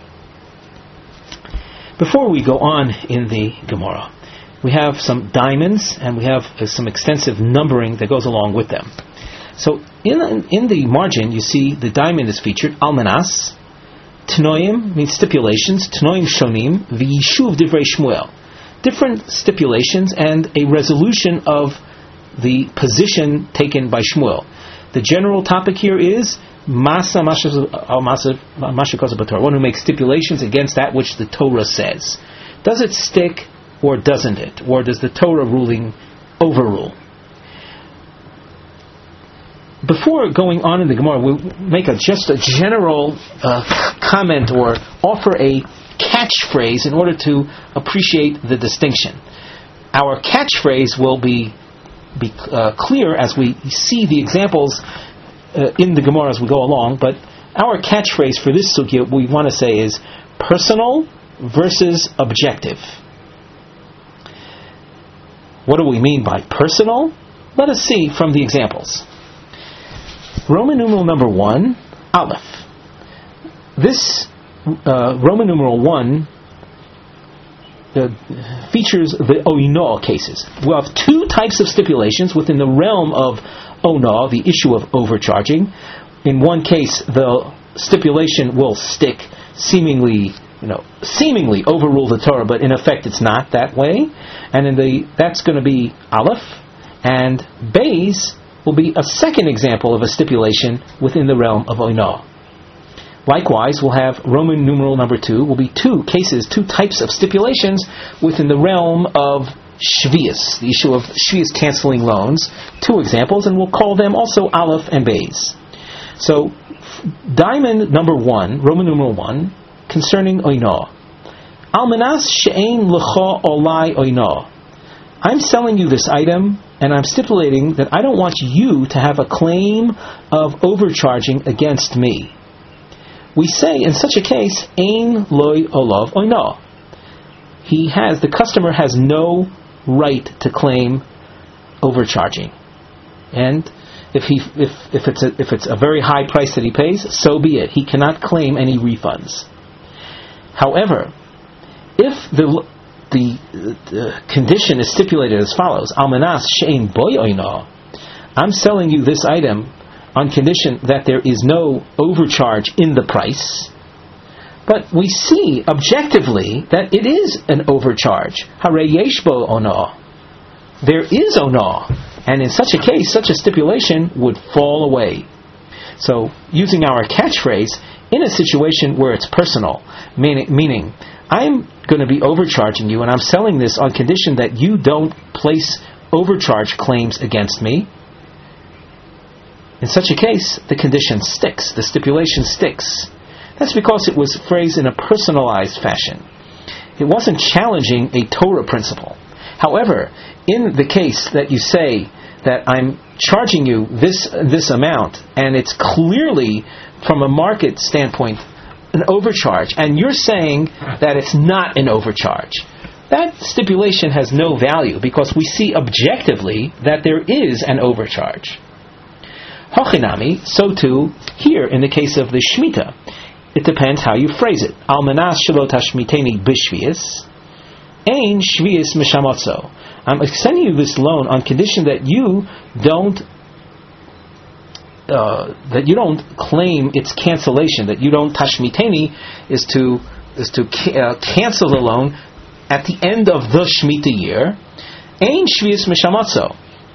Before we go on in the Gemara, we have some diamonds and we have uh, some extensive numbering that goes along with them. So in in the margin, you see the diamond is featured, almanas, tnoim means stipulations, tnoim shonim, v'yishuv divrei Shmuel. Different stipulations and a resolution of the position taken by Shmuel. The general topic here is Masa Mashikos Batorah, one who makes stipulations against that which the Torah says. Does it stick or doesn't it? Or does the Torah ruling overrule? Before going on in the Gemara, we'll make a, just a general uh, comment or offer a catchphrase in order to appreciate the distinction. Our catchphrase will be be uh, clear as we see the examples uh, in the Gemara as we go along, but our catchphrase for this sugya we want to say is personal versus objective. What do we mean by personal? Let us see from the examples. Roman numeral number one, Aleph. This uh, Roman numeral one uh, features the oino cases. We have two types of stipulations within the realm of ono, the issue of overcharging. In one case, the stipulation will stick, seemingly, you know, seemingly overrule the Torah, but in effect, it's not that way. And in the that's going to be Aleph, and Beis will be a second example of a stipulation within the realm of oino. Likewise, we'll have Roman numeral number two, will be two cases, two types of stipulations within the realm of Shvius, the issue of Shvius canceling loans. Two examples, and we'll call them also Aleph and Beis. So, diamond number one, Roman numeral one, concerning oino. Almanas she'ein l'cha olai oino. I'm selling you this item, and I'm stipulating that I don't want you to have a claim of overcharging against me. We say, in such a case, ein loy olav oino. He has, the customer has no right to claim overcharging. And if he, if, if it's a, if it's a very high price that he pays, so be it. He cannot claim any refunds. However, if the the, the condition is stipulated as follows: Almanas she'ein boy oino. I'm selling you this item on condition that there is no overcharge in the price, but we see objectively that it is an overcharge. Harei yesh bo ono. There is ono, and in such a case, such a stipulation would fall away. So, using our catchphrase, in a situation where it's personal, meaning, meaning I'm going to be overcharging you, and I'm selling this on condition that you don't place overcharge claims against me. In such a case, the condition sticks, the stipulation sticks. That's because it was phrased in a personalized fashion. It wasn't challenging a Torah principle. However, in the case that you say that I'm charging you this this amount, and it's clearly, from a market standpoint, an overcharge, and you're saying that it's not an overcharge, that stipulation has no value because we see objectively that there is an overcharge. Hochinami, so too, here in the case of the Shemitah, it depends how you phrase it. Almanas shelo tashmiteni b'shvius, ein shvius mishamotzo. I'm extending you this loan on condition that you don't uh, that you don't claim its cancellation. That you don't tashmiteni is to is to ca- uh, cancel the loan at the end of the Shemitah year. Ein shvius mishamotzo.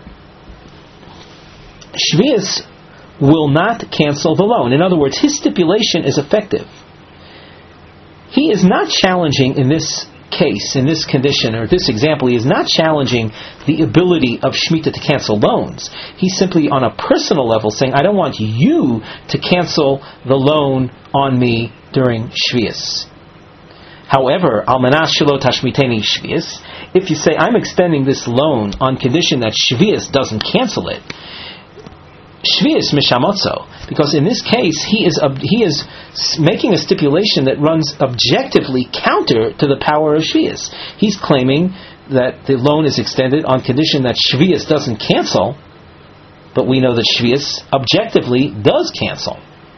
Shvius will not cancel the loan. In other words, his stipulation is effective. He is not challenging in this case, in this condition, or this example, he is not challenging the ability of Shemitah to cancel loans. He's simply on a personal level saying, I don't want you to cancel the loan on me during Shvius. However, Almanas shelo tashmiteni Shvius, if you say, I'm extending this loan on condition that Shvius doesn't cancel it, Shvius mishamotzo, because in this case he is uh, he is making a stipulation that runs objectively counter to the power of Shvius. He's claiming that the loan is extended on condition that Shvius doesn't cancel, but we know that Shvius objectively does cancel.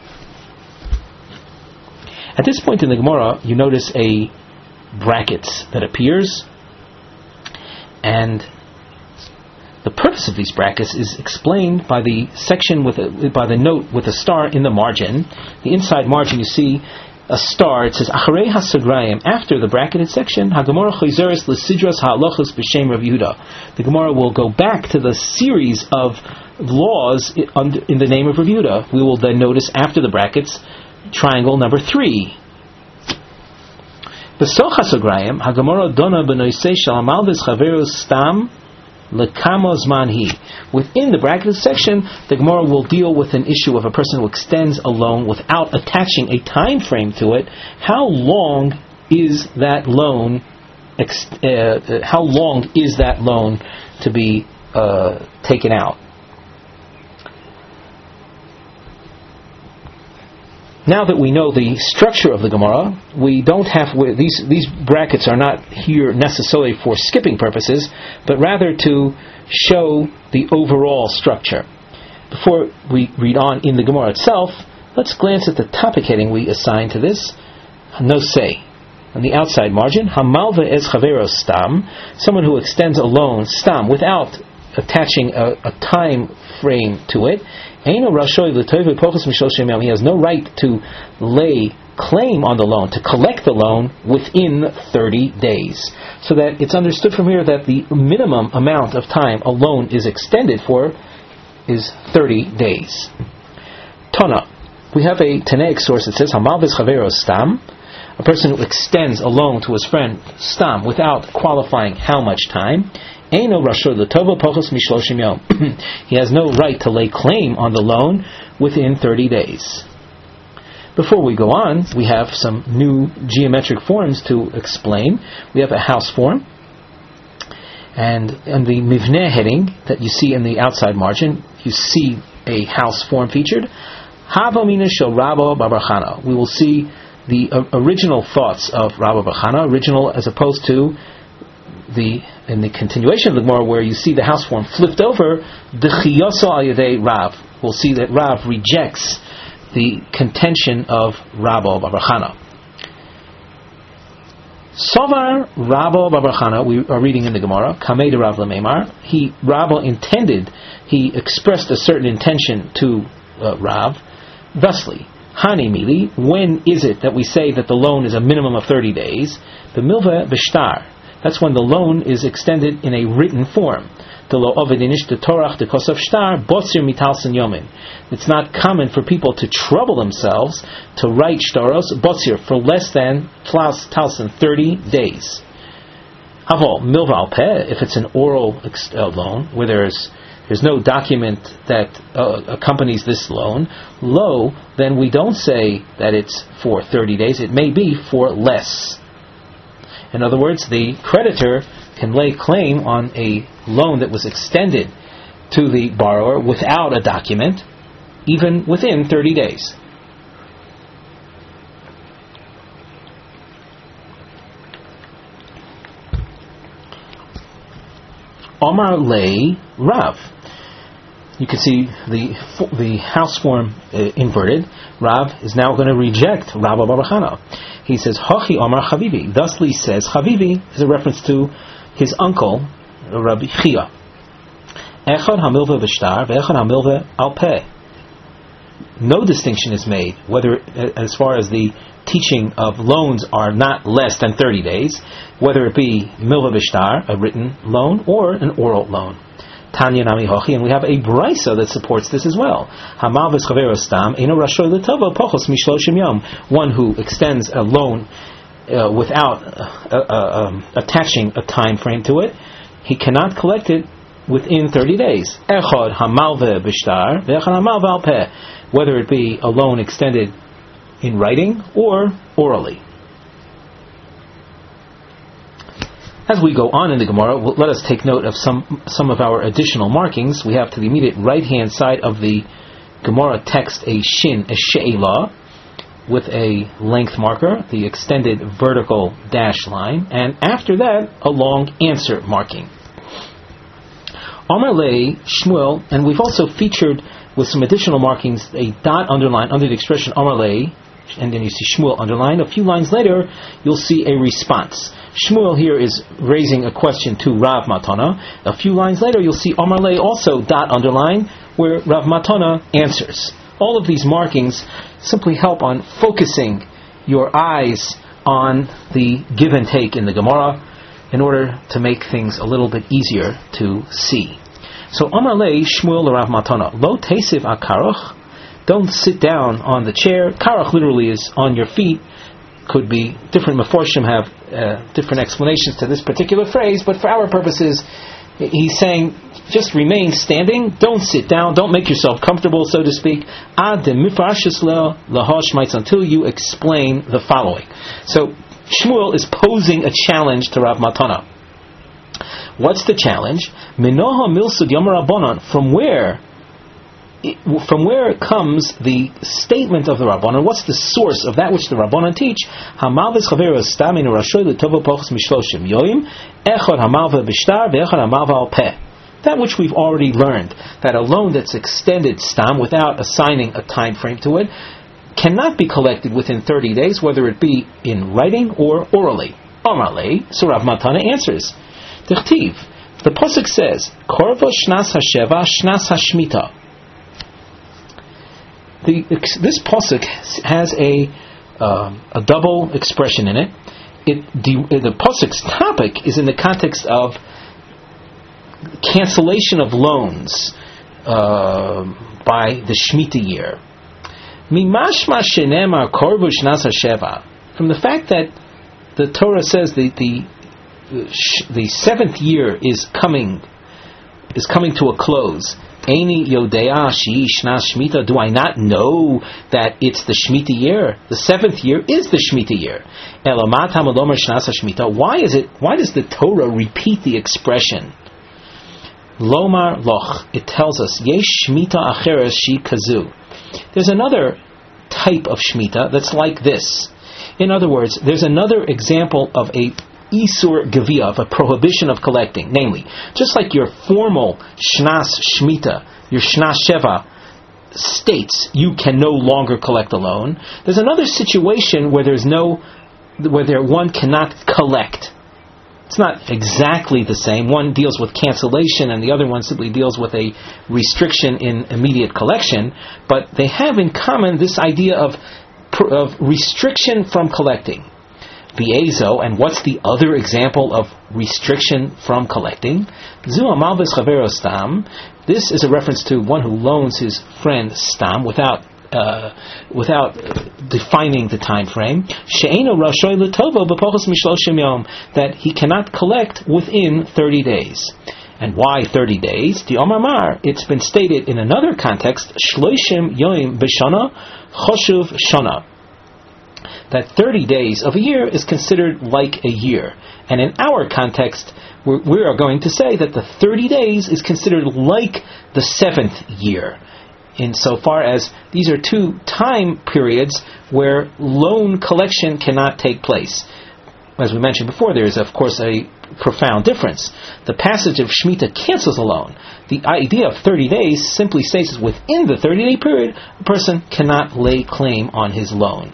At this point in the Gemara, you notice a bracket that appears, and the purpose of these brackets is explained by the section with a, by the note with a star in the margin. The inside margin, you see a star. It says Acharei Hasagrayim. After the bracketed section, Hagemara Chayzeres L'Sidras Ha'alachos B'Shem Rav Yehuda. The Gemara will go back to the series of laws in the name of Rav Yehuda. We will then notice after the brackets triangle number three. B'Soch Hasagrayim Hagemara Dona B'Noisei Shalamal V'Schaveros Stam lekamo zman hi. Within the bracketed section, the Gemara will deal with an issue of a person who extends a loan without attaching a time frame to it. How long is that loan? Ex- uh, how long is that loan to be uh, taken out? Now that we know the structure of the Gemara, we don't have these these brackets are not here necessarily for skipping purposes, but rather to show the overall structure. Before we read on in the Gemara itself, let's glance at the topic heading we assigned to this. No say. On the outside margin, Hamalva es chaveros stam, someone who extends a loan stam without attaching a, a time frame to it. He has no right to lay claim on the loan, to collect the loan within thirty days. So that it's understood from here that the minimum amount of time a loan is extended for is thirty days. Tana. We have a Tanaic source that says, Hamalvis chaveros stam, a person who extends a loan to his friend stam without qualifying how much time. He has no right to lay claim on the loan within thirty days. Before we go on, we have some new geometric forms to explain. We have a house form, and in the mivneh heading that you see in the outside margin, you see a house form featured. Havamina shel Rabba bar Chana. We will see the uh, original thoughts of Rabba bar Chana, original as opposed to the in the continuation of the Gemara where you see the house form flipped over, D'chiyoso al yedei Rav. We'll see that Rav rejects the contention of Rabba bar Chana. Sovar Rabba bar Chana, we are reading in the Gemara, Kamei de Rav Lamemar. He Rabba intended, he expressed a certain intention to uh, Rav. Thusly, Hani Mili, when is it that we say that the loan is a minimum of thirty days? The Milva Bishtar. That's when the loan is extended in a written form. It's not common for people to trouble themselves to write shtaros botzir for less than talsin thirty days. Aval milva al peh, if it's an oral ex- uh, loan where there's there's no document that uh, accompanies this loan, lo, then we don't say that it's for thirty days. It may be for less. In other words, the creditor can lay claim on a loan that was extended to the borrower without a document, even within thirty days. Omar lay Rav. You can see the the house form uh, inverted. Rav is now going to reject Rabba bar Chana. He says, Hachi Omar Chavivi. Thusly says, Chavivi is a reference to his uncle, Rabbi Chia. Echad hamilva v'shtar, ve'echad hamilva al peh. No distinction is made, whether as far as the teaching of loans are not less than thirty days, whether it be milva v'shtar, a written loan, or an oral loan. Tanya nami hochi, and we have a brisa that supports this as well. Hamal v'schaveros stam eno rashoy l'tova pochos mishloshim yom. One who extends a loan uh, without uh, uh, um, attaching a time frame to it, he cannot collect it within thirty days. Echad hamal v'bishtar ve'echad hamal v'al peh. Whether it be a loan extended in writing or orally. As we go on in the Gemara, let us take note of some some of our additional markings. We have to the immediate right-hand side of the Gemara text a shin, a she'elah, with a length marker, the extended vertical dash line, and after that, a long answer marking. Amar lei Shmuel, and we've also featured with some additional markings a dot underline under the expression Amar lei, and then you see Shmuel underlined. A few lines later, you'll see a response. Shmuel here is raising a question to Rav Matana. A few lines later, you'll see Amar lei also dot underline, where Rav Matana answers. All of these markings simply help on focusing your eyes on the give and take in the Gemara in order to make things a little bit easier to see. So Amar lei Shmuel Rav Matana, lo tesiv akaroch, don't sit down on the chair. Karach literally is on your feet. Could be different Meforshim have uh, different explanations to this particular phrase, but for our purposes, He's saying, just remain standing, don't sit down, don't make yourself comfortable, so to speak, until you explain the following. So Shmuel is posing a challenge to Rav Matana. What's the challenge? Minoha milsud yom rabbanon. From where, from where comes the statement of the Rabbanon? What's the source of that which the Rabbanon teach? Hamalvis chaveru stam inu rashoy l'tovo pochos mishloshim yoim echad hamalva b'shtar ve'echad hamalva al peh. That which we've already learned, that a loan that's extended stam without assigning a time frame to it cannot be collected within thirty days, whether it be in writing or orally. Amarle, so Rav Matana answers. Dichtiv, the pasuk says, Korva shnas hasheva shnas hashmita. The, this pasuk has a uh, a double expression in it. It the, the pasuk's topic is in the context of cancellation of loans uh, by the Shemitah year. Mimashma shenemar korvu shnas hasheva. From the fact that the Torah says the the the seventh year is coming is coming to a close. Eini yodea shi shnas shmita. Do I not know that it's the Shemitah year? The seventh year is the Shemitah year. Elamat hamalomar shnas hashmita. Why is it? Why does the Torah repeat the expression? Lomar loch. It tells us yesh shmita acheres shi kazu. There's another type of shmita that's like this. In other words, there's another example of a isur gevia, of a prohibition of collecting. Namely, just like your formal shnas shmita, your shnas sheva states you can no longer collect a loan, there's another situation where there's no, where there one cannot collect. It's not exactly the same. One deals with cancellation and the other one simply deals with a restriction in immediate collection, but they have in common this idea of of restriction from collecting. V'ezo, and what's the other example of restriction from collecting? Zu amalvis chavero stam. This is a reference to one who loans his friend stam without uh, without defining the time frame. She'eino rashoy l'tovo b'pochos mishloshim yom, that he cannot collect within thirty days. And why thirty days? The Omar Mar, it's been stated in another context, shloshim yoim b'shana choshuv shana, that thirty days of a year is considered like a year. And in our context, we're, we are going to say that the thirty days is considered like the seventh year, insofar as these are two time periods where loan collection cannot take place. As we mentioned before, there is, of course, a profound difference. The passage of Shemitah cancels a loan. The idea of thirty days simply states that within the thirty-day period, a person cannot lay claim on his loan.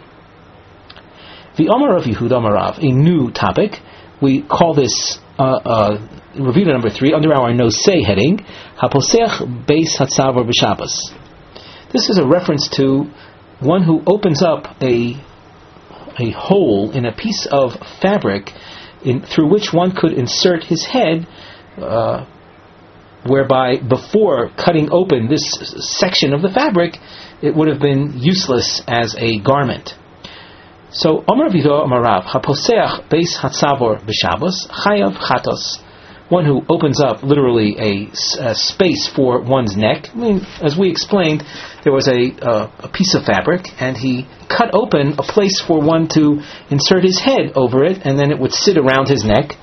The Omar of Yehuda Marav, a new topic. We call this uh, uh, review number three under our Nosei heading, Haposeach Beis Hatzavar B'Shabbos. This is a reference to one who opens up a a hole in a piece of fabric in, through which one could insert his head, uh, whereby before cutting open this section of the fabric, it would have been useless as a garment. So, Omer Vido Marav, Haposeach Beis Hatzavor B'Shabbos, Chayav Chatos. One who opens up literally a, a space for one's neck. I mean, as we explained, there was a, uh, a piece of fabric, and he cut open a place for one to insert his head over it, and then it would sit around his neck.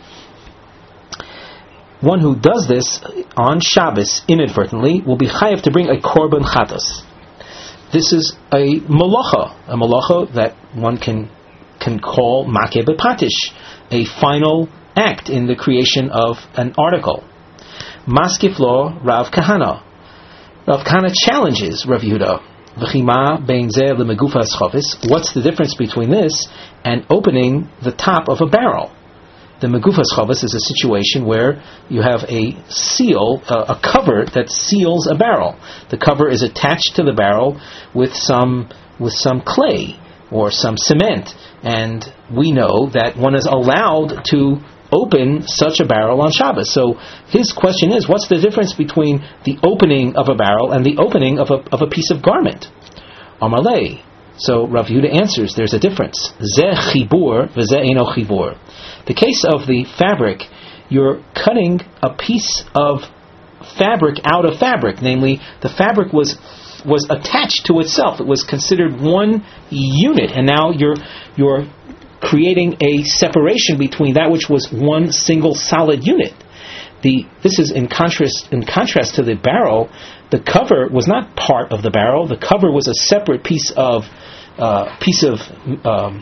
One who does this on Shabbos inadvertently will be chayav to bring a korban chatos. This is a malacha, a malacha that one can can call makeh b'patish, a final act in the creation of an article. Maskif lo Rav Kahana. Rav Kahana challenges Rav Yehuda. V'chima bein zeh lemegufas chavis. What's the difference between this and opening the top of a barrel? The megufas chavis is a situation where you have a seal, uh, a cover that seals a barrel. The cover is attached to the barrel with some with some clay or some cement, and we know that one is allowed to open such a barrel on Shabbos. So his question is, what's the difference between the opening of a barrel and the opening of a of a piece of garment? Amalei. So Rav Yehuda answers, there's a difference. Zeh chibur v'zeh eino chibur. The case of the fabric you're cutting a piece of fabric out of fabric. Namely, the fabric was was attached to itself. It was considered one unit, and now you're you're creating a separation between that which was one single solid unit. The this is in contrast in contrast to the barrel. The cover was not part of the barrel. The cover was a separate piece of uh, piece of um,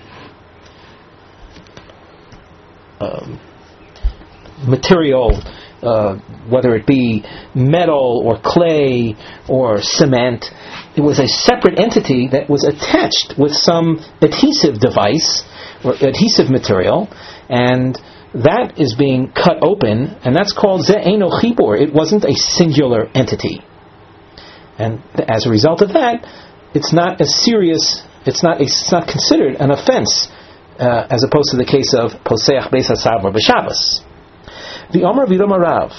um, material, uh, whether it be metal or clay or cement. It was a separate entity that was attached with some adhesive device or adhesive material, and that is being cut open, and that's called Ze Eino Chibur. It wasn't a singular entity. And as a result of that, it's not as serious, it's not, it's not considered an offense, uh, as opposed to the case of Poseach Beis HaSav or B'Shabbos. The Omer Vidom Rav.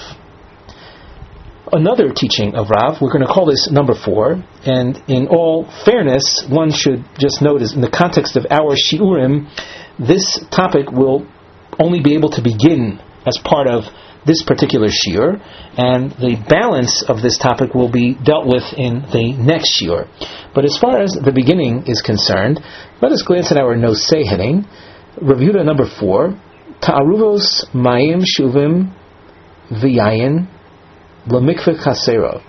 Another teaching of Rav, we're going to call this number four, and in all fairness, one should just notice, in the context of our Shiurim, this topic will only be able to begin as part of this particular shiur, and the balance of this topic will be dealt with in the next shiur. But as far as the beginning is concerned, let us glance at our Nosei heading, Rav Yehuda number four, Ta'aruvos Mayim Shuvim V'Yayin L'Mikveh Chasera.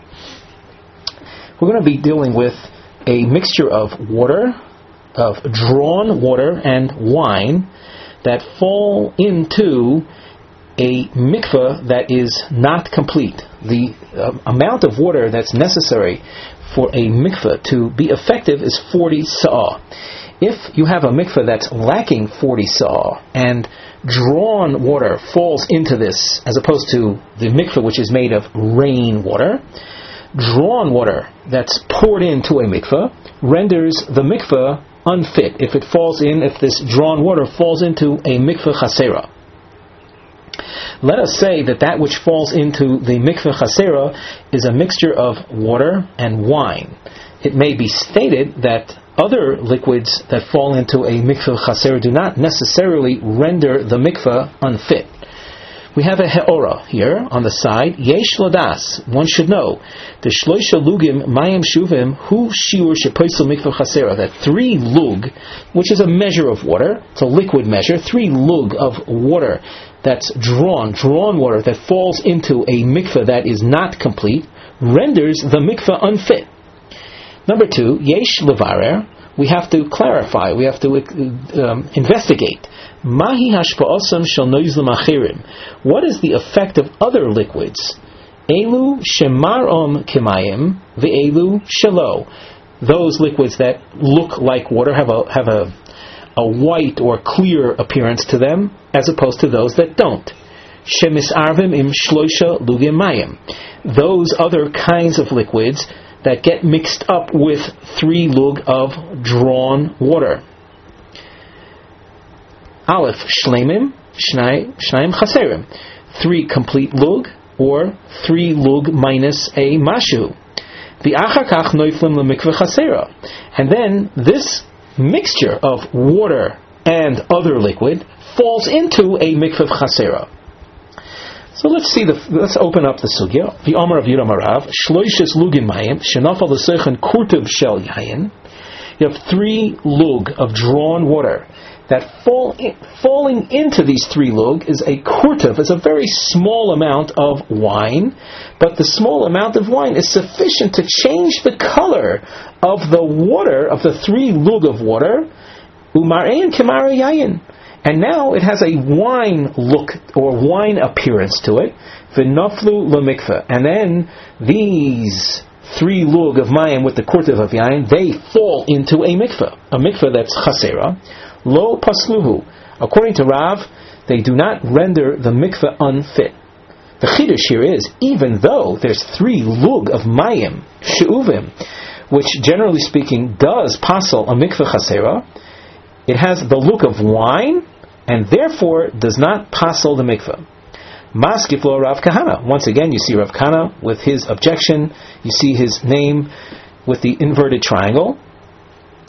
We're going to be dealing with a mixture of water, of drawn water and wine that fall into a mikveh that is not complete. The uh, amount of water that's necessary for a mikveh to be effective is forty sa'ah. If you have a mikveh that's lacking forty sa'ah and drawn water falls into this, as opposed to the mikveh which is made of rain water, drawn water that's poured into a mikveh renders the mikveh unfit if it falls in, if this drawn water falls into a mikveh chasera. Let us say that that which falls into the mikveh chasera is a mixture of water and wine. It may be stated that other liquids that fall into a mikveh chasera do not necessarily render the mikveh unfit. We have a heora here on the side. Yesh ladas. One should know the shloisha lugim mayim shuvim hu shiur shepoisel mikveh chasera. That three lug, which is a measure of water, it's a liquid measure. Three lug of water that's drawn, drawn water that falls into a mikveh that is not complete, renders the mikveh unfit. Number two, yesh levarer. We have to clarify. We have to um, investigate. Mahi hashpa'osam shel noizlim achirim. What is the effect of other liquids? Elu shemarom kemayim ve'elu shelo. Those liquids that look like water have a have a a white or clear appearance to them, as opposed to those that don't. Shemisarvim im shloisha lugim mayim. Those other kinds of liquids that get mixed up with three lug of drawn water. Aleph shleimim, shnayim chaserim. Three complete lug, or three lug minus a mashu. The achakach noiflim lemikveh chasera. And then this mixture of water and other liquid falls into a mikveh chasera. So let's see the. Let's open up the sugya. The Omer of Yudam Arav shloishes lugim mayim shenafal l'seichen kurtiv shel yayin. You have three lug of drawn water that fall in, falling into these three lug is a kurtiv, is a very small amount of wine, but the small amount of wine is sufficient to change the color of the water of the three lug of water. Umarein kemara yayin. And now it has a wine look or wine appearance to it. V'naflu lemikveh. And then these three lug of mayim with the kurtiv of yayin, they fall into a mikveh, a mikveh that's chasera. Lo pasluhu. According to Rav, they do not render the mikveh unfit. The chiddush here is, even though there's three lug of mayim, she'uvim, which generally speaking does pasel a mikveh chasera, it has the look of wine, and therefore does not pasel the mikveh. Maskiflo Rav Kahana. Once again, you see Rav Kahana with his objection. You see his name with the inverted triangle.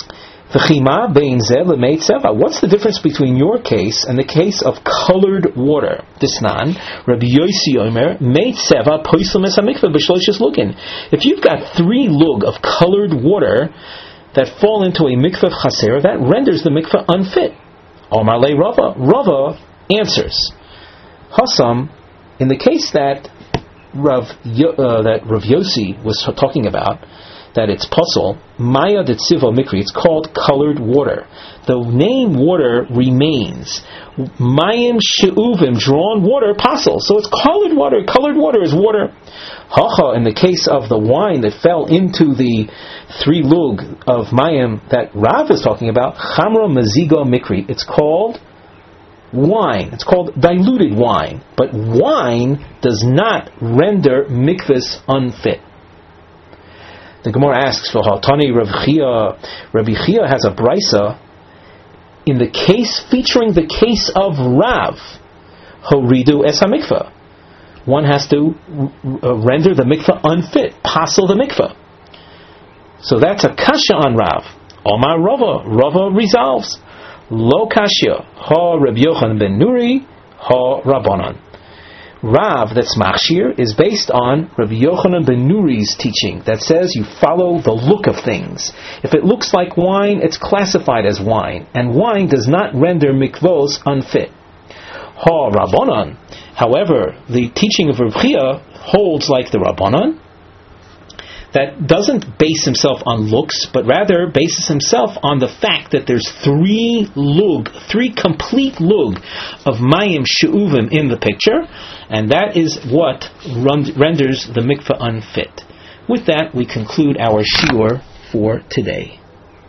V'chima bein zeh lemei tzeva. What's the difference between your case and the case of colored water? Disnan, Rabbi Yossi Omer, mei tzeva poisel mes hamikveh b'shloishes lugin. If you've got three lug of colored water that fall into a mikveh chaser, that renders the mikveh unfit. Omar le Rava. Rava answers, Hasam, in the case that Rav uh, that Rav Yossi was talking about, that it's puzzle, Maya de Tzivo Mikri, it's called colored water. The name water remains. Mayim she'uvim, drawn water, puzzle. So it's colored water. Colored water is water. Hacha, in the case of the wine that fell into the three lug of Mayim that Rav is talking about, Chamra Maziga Mikri, it's called wine. It's called diluted wine. But wine does not render mikvahs unfit. The Gemara asks, for Tani Rav Chia, Rabbi Chia has a brisa in the case featuring the case of Rav, Horidu es hamikvah. One has to uh, render the mikvah unfit, passel the mikvah. So that's a kasha on Rav. Omar Rava, Rava resolves. Lo kasha, ha Rabbi Yochanan ben Nuri, ha Rabbanan. Rav, that's machshir, is based on Rabbi Yochanan ben Nuri's teaching that says you follow the look of things. If it looks like wine, it's classified as wine, and wine does not render mikvos unfit. Ha Rabbanan. However, the teaching of Rav Chia holds like the Rabbanan, that doesn't base himself on looks, but rather bases himself on the fact that there's three lug, three complete lug of mayim she'uvim in the picture, and that is what run, renders the mikveh unfit. With that, we conclude our shiur for today.